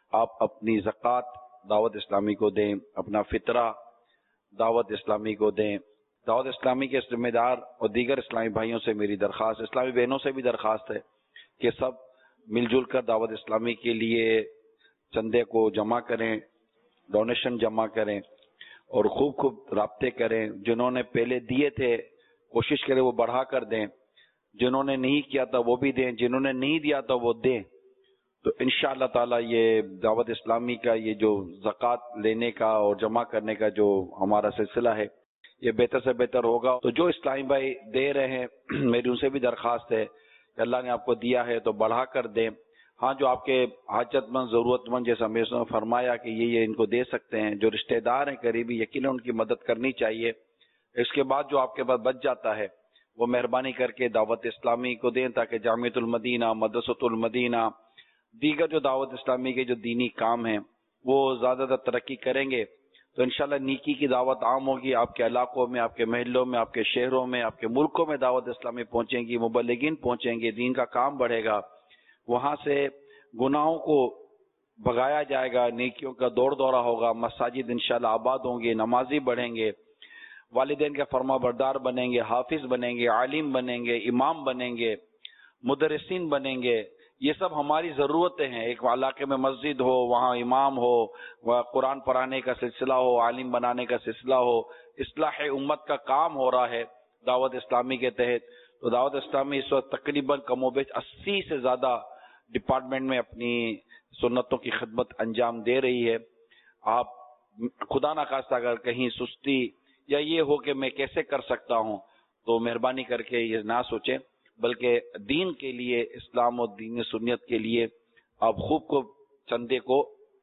[SPEAKER 4] آپ اپنی زکوٰۃ دعوت اسلامی کو دیں، اپنا فطرہ دعوت اسلامی کو دیں. دعوت اسلامی کے ذمہ دار اور دیگر اسلامی بھائیوں سے میری درخواست، اسلامی بہنوں سے بھی درخواست ہے کہ سب مل جل کر دعوت اسلامی کے لیے چندے کو جمع کریں، ڈونیشن جمع کریں اور خوب خوب رابطے کریں. جنہوں نے پہلے دیے تھے کوشش کریں وہ بڑھا کر دیں، جنہوں نے نہیں کیا تھا وہ بھی دیں، جنہوں نے نہیں دیا تھا وہ دیں. تو انشاءاللہ تعالی یہ دعوت اسلامی کا یہ جو زکوٰۃ لینے کا اور جمع کرنے کا جو ہمارا سلسلہ ہے یہ بہتر سے بہتر ہوگا. تو جو اسلامی بھائی دے رہے ہیں میری ان سے بھی درخواست ہے کہ اللہ نے آپ کو دیا ہے تو بڑھا کر دیں. ہاں جو آپ کے حاجت مند ضرورت مند جیسا میں نے فرمایا کہ یہ یہ ان کو دے سکتے ہیں، جو رشتہ دار ہیں قریبی یقیناً ان کی مدد کرنی چاہیے. اس کے بعد جو آپ کے پاس بچ جاتا ہے وہ مہربانی کر کے دعوت اسلامی کو دیں تاکہ جامعۃ المدینہ، مدرسۃ المدینہ، دیگر جو دعوت اسلامی کے جو دینی کام ہیں وہ زیادہ تر ترقی کریں گے تو انشاءاللہ نیکی کی دعوت عام ہوگی. آپ کے علاقوں میں، آپ کے محلوں میں، آپ کے شہروں میں، آپ کے ملکوں میں دعوت اسلامی پہنچیں گی، مبلغین پہنچیں گے، دین کا کام بڑھے گا. وہاں سے گناہوں کو بھگایا جائے گا، نیکیوں کا دور دورہ ہوگا، مساجد انشاءاللہ آباد ہوں گے، نمازی بڑھیں گے، والدین کے فرما بردار بنیں گے، حافظ بنیں گے، عالم بنیں گے، امام بنیں گے، مدرسین بنیں گے. یہ سب ہماری ضرورتیں ہیں. ایک علاقے میں مسجد ہو، وہاں امام ہو، وہاں قرآن پڑھانے کا سلسلہ ہو، عالم بنانے کا سلسلہ ہو. اصلاح امت کا کام ہو رہا ہے دعوت اسلامی کے تحت. تو دعوت اسلامی اس وقت تقریباً کم و بیش اسی سے زیادہ ڈپارٹمنٹ میں اپنی سنتوں کی خدمت انجام دے رہی ہے. آپ خدا نخواستہ اگر کہیں سستی یا یہ ہو کہ میں کیسے کر سکتا ہوں تو مہربانی کر کے یہ نہ سوچیں، بلکہ دین کے لیے، اسلام و دین سنت کے لیے آپ خوب کو چندے کو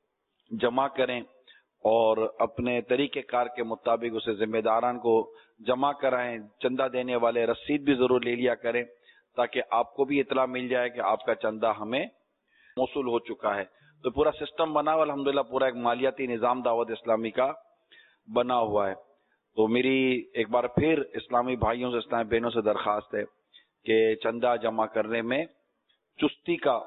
[SPEAKER 4] جمع کریں اور اپنے طریقہ کار کے مطابق اسے ذمہ داران کو جمع کرائیں. چندہ دینے والے رسید بھی ضرور لے لیا کریں تاکہ آپ کو بھی اطلاع مل جائے کہ آپ کا چندہ ہمیں موصول ہو چکا ہے. تو پورا سسٹم بنا ہوا الحمدللہ، پورا ایک مالیاتی نظام دعوت اسلامی کا بنا ہوا ہے. تو میری ایک بار پھر اسلامی بھائیوں سے، اسلامی بہنوں سے درخواست ہے کہ چندہ جمع کرنے میں چستی کا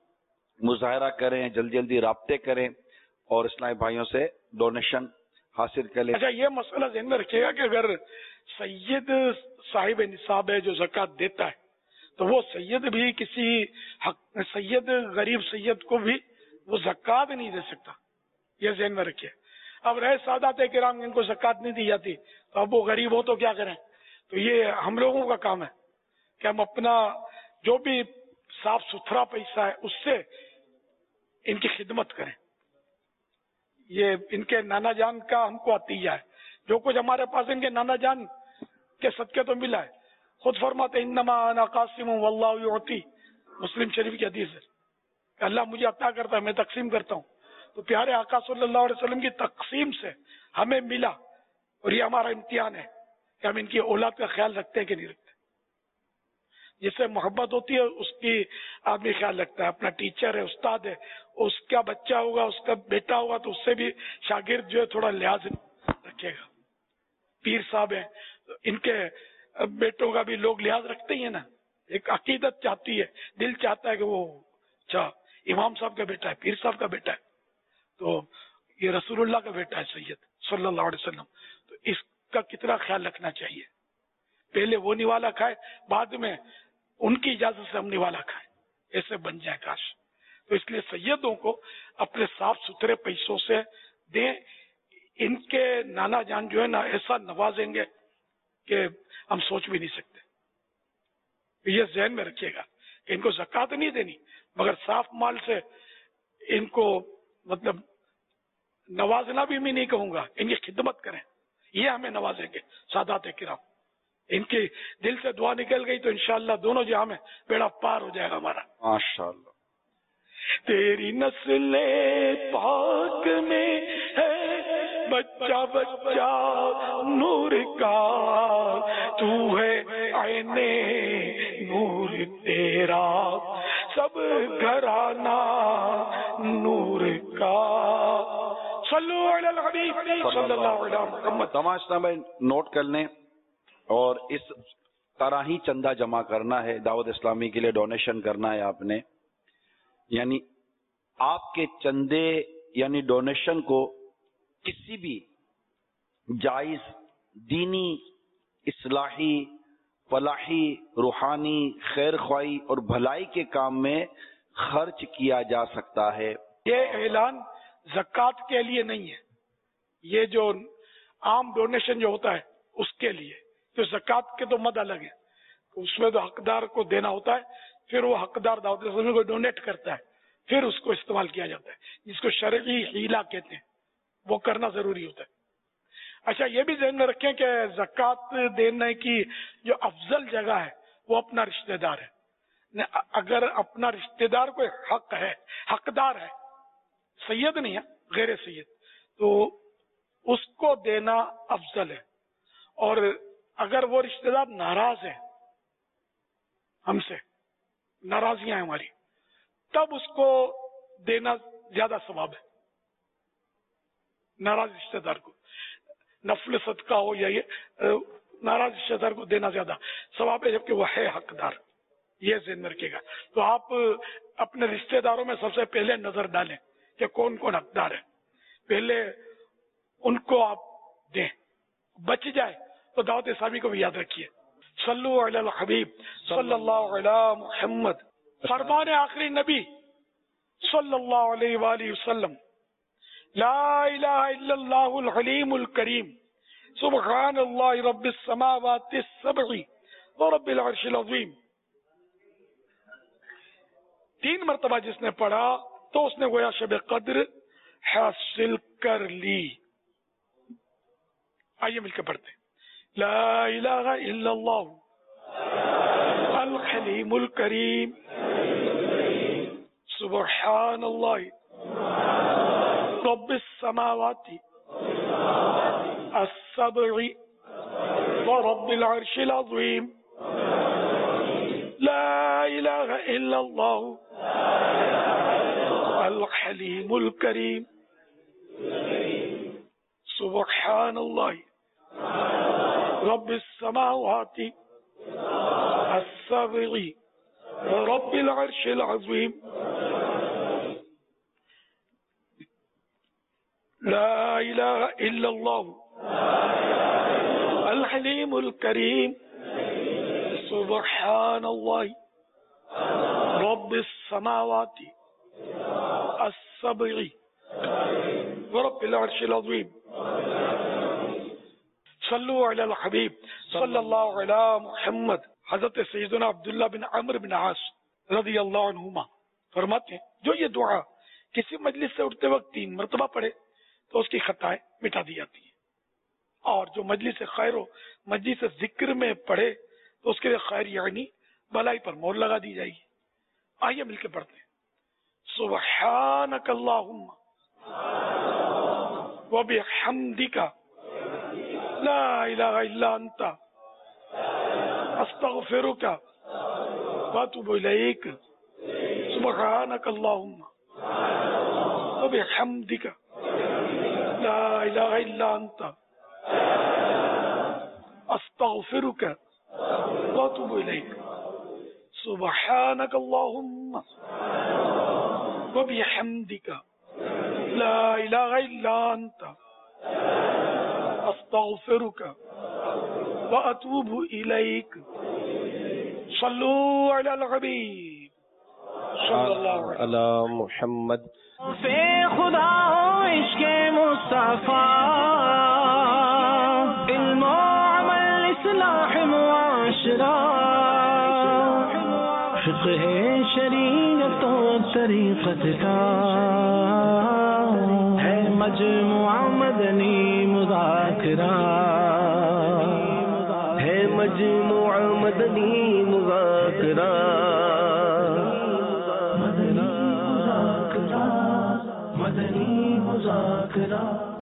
[SPEAKER 4] مظاہرہ کریں، جلدی جلدی رابطے کریں اور اسلامی بھائیوں سے ڈونیشن حاصل کریں.
[SPEAKER 2] اچھا یہ مسئلہ ذہن میں رکھیے گا کہ اگر سید صاحب نصاب ہے جو زکوٰۃ دیتا ہے تو وہ سید بھی کسی حق سید غریب سید کو بھی وہ زکوٰۃ نہیں دے سکتا. یہ ذہن میں رکھیے. اب رہے سادات کرام ان کو زکوٰۃ نہیں دی جاتی تو اب وہ غریب ہو تو کیا کریں. تو یہ ہم لوگوں کا کام ہے کہ ہم اپنا جو بھی صاف ستھرا پیسہ ہے اس سے ان کی خدمت کریں. یہ ان کے نانا جان کا ہم کو عطیہ ہے. جو کچھ ہمارے پاس ان کے نانا جان کے صدقے تو ملا ہے. خود فرماتے انما انا قاسم واللہ یعطی، مسلم شریف کی حدیث ہے کہ اللہ مجھے عطا کرتا ہے، میں تقسیم کرتا ہوں. تو پیارے آقا صلی اللہ علیہ وسلم کی تقسیم سے ہمیں ملا اور یہ ہمارا امتحان ہے کہ ہم ان کی اولاد کا خیال رکھتے ہیں کہ نہیں رکھتے. جس سے محبت ہوتی ہے اس کی آدمی خیال رکھتا ہے. اپنا ٹیچر ہے، استاد ہے، اس کا بچہ ہوگا، اس کا بیٹا ہوگا تو اس سے بھی شاگرد جو ہے تھوڑا لحاظ رکھے گا. پیر صاحب ہیں ان کے بیٹوں کا بھی لوگ لحاظ رکھتے ہی ہیں نا. ایک عقیدت چاہتی ہے، دل چاہتا ہے کہ وہ اچھا امام صاحب کا بیٹا ہے، پیر صاحب کا بیٹا ہے تو یہ رسول اللہ کا بیٹا ہے سید صلی اللہ علیہ وسلم. تو اس کا کتنا خیال رکھنا چاہیے. پہلے وہ نوالا کھائے، بعد میں ان کی اجازت سے ہم نوالا کھائیں، ایسے بن جائے کاش. تو اس لیے سیدوں کو اپنے صاف ستھرے پیسوں سے دیں. ان کے نانا جان جو ہے نا ایسا نوازیں گے کہ ہم سوچ بھی نہیں سکتے. یہ ذہن میں رکھیے گا کہ ان کو زکوٰۃ نہیں دینی مگر صاف مال سے ان کو مطلب نوازنا بھی میں نہیں کہوں گا، ان کی خدمت کریں، یہ ہمیں نوازیں گے سادات کرام. ان کی دل سے دعا نکل گئی تو انشاءاللہ دونوں جہاں میں بیڑا پار ہو جائے گا ہمارا.
[SPEAKER 4] ماشاءاللہ.
[SPEAKER 2] تیری نسل پاک میں ہے بچہ بچہ نور کا، تو ہے عین نور تیرا سب گھرانہ نور کا. صلو علی الحبیب صلی اللہ علیہ وسلم.
[SPEAKER 4] تمام اسلام بھائی نوٹ کر لیں اور اس طرح ہی چندہ جمع کرنا ہے. دعوت اسلامی کے لیے ڈونیشن کرنا ہے آپ نے. یعنی آپ کے چندے یعنی ڈونیشن کو کسی بھی جائز دینی، اصلاحی، فلاحی، روحانی، خیر خواہی اور بھلائی کے کام میں خرچ کیا جا سکتا ہے۔
[SPEAKER 2] یہ اعلان زکوٰۃ کے لیے نہیں ہے، یہ جو عام ڈونیشن جو ہوتا ہے اس کے لیے، تو زکوٰۃ کے تو مد الگ ہے، اس میں تو حقدار کو دینا ہوتا ہے، پھر وہ حقدار دعوت اسلامی کو ڈونیٹ کرتا ہے، پھر اس کو استعمال کیا جاتا ہے، جس کو شرعی حیلہ کہتے ہیں، وہ کرنا ضروری ہوتا ہے۔ اچھا، یہ بھی ذہن میں رکھیں کہ زکوٰۃ دینے کی جو افضل جگہ ہے وہ اپنا رشتہ دار ہے۔ اگر اپنا رشتہ دار کوئی حق ہے، حقدار ہے، سید نہیں ہے، غیر سید، تو اس کو دینا افضل ہے۔ اور اگر وہ رشتہ دار ناراض ہے، ہم سے ناراضیاں ہیں ہماری، تب اس کو دینا زیادہ ثواب ہے، ناراض رشتہ دار کو، نفل صدقہ ہو یا یہ ناراض رشتہ دار کو دینا زیادہ ثواب ہے، جبکہ وہ ہے حقدار، یہ ذہن میں رکھیے گا۔ تو آپ اپنے رشتہ داروں میں سب سے پہلے نظر ڈالیں کہ کون کون حقدار ہے، پہلے ان کو آپ دیں، بچ جائے تو دعوت اسلامی کو بھی یاد رکھیے۔ صلو علی الحبیب صلی اللہ علی محمد، فرمان آخری نبی صلی اللہ علیہ وآلہ وسلم، لا الہ الا اللہ الحلیم الکریم، سبحان اللہ رب السماوات السبع ورب العرش العظیم۔ تین مرتبہ جس نے پڑھا تو اس نے گویا شب قدر حاصل کر لی۔ آئیے مل کے پڑھتے ہیں، لا الہ الا اللہ الحلیم الکریم، سبحان اللہ رب السماوات السبع ورب العرش العظیم، لا الہ الا اللہ الحلیم الکریم، سبحان اللہ رب السماوات السبع ورب العرش العظیم، لا الہ الا اللہ الحلیم الکریم، سبحان اللہ رب السماوات السبع ورب العرش العظیم۔ صلو علی الحبیب صلی اللہ علی محمد۔ حضرت سیدنا عبداللہ بن عمرو بن عاص رضی اللہ عنہما فرماتے ہیں، جو یہ دعا کسی مجلس سے اٹھتے وقت تین مرتبہ پڑھے تو اس کی خطائیں مٹا دی جاتی ہیں، اور جو مجلس خیر و مجلس ذکر میں پڑھے تو اس کے لیے خیر یعنی بلائی پر مہر لگا دی جائے گی۔ آئیے مل کے پڑھتے ہیں، سبحانک اللہم وبحمدک لا الہ الا انت استغفرک واتوب الیک، سبحانک اللہم وبحمدک لا الہ الا انت استغفرک واتوب الیک، سبحانک اللہم وبحمدک لا الہ الا انت استغفرک واتوب الیک۔ صلو علی الحبیب صلی اللہ
[SPEAKER 3] علی محمد۔
[SPEAKER 1] سے خدا ہو عشق مصطفیٰ، علم و عمل اصلاح معاشرہ، فقہ شریعت و طریقت کا ہے مجموعہ مدنی مذاکرہ، ہے مجموعہ مدنی مذاکرہ، مدنی مذاکرہ، مدنی مذاکرہ۔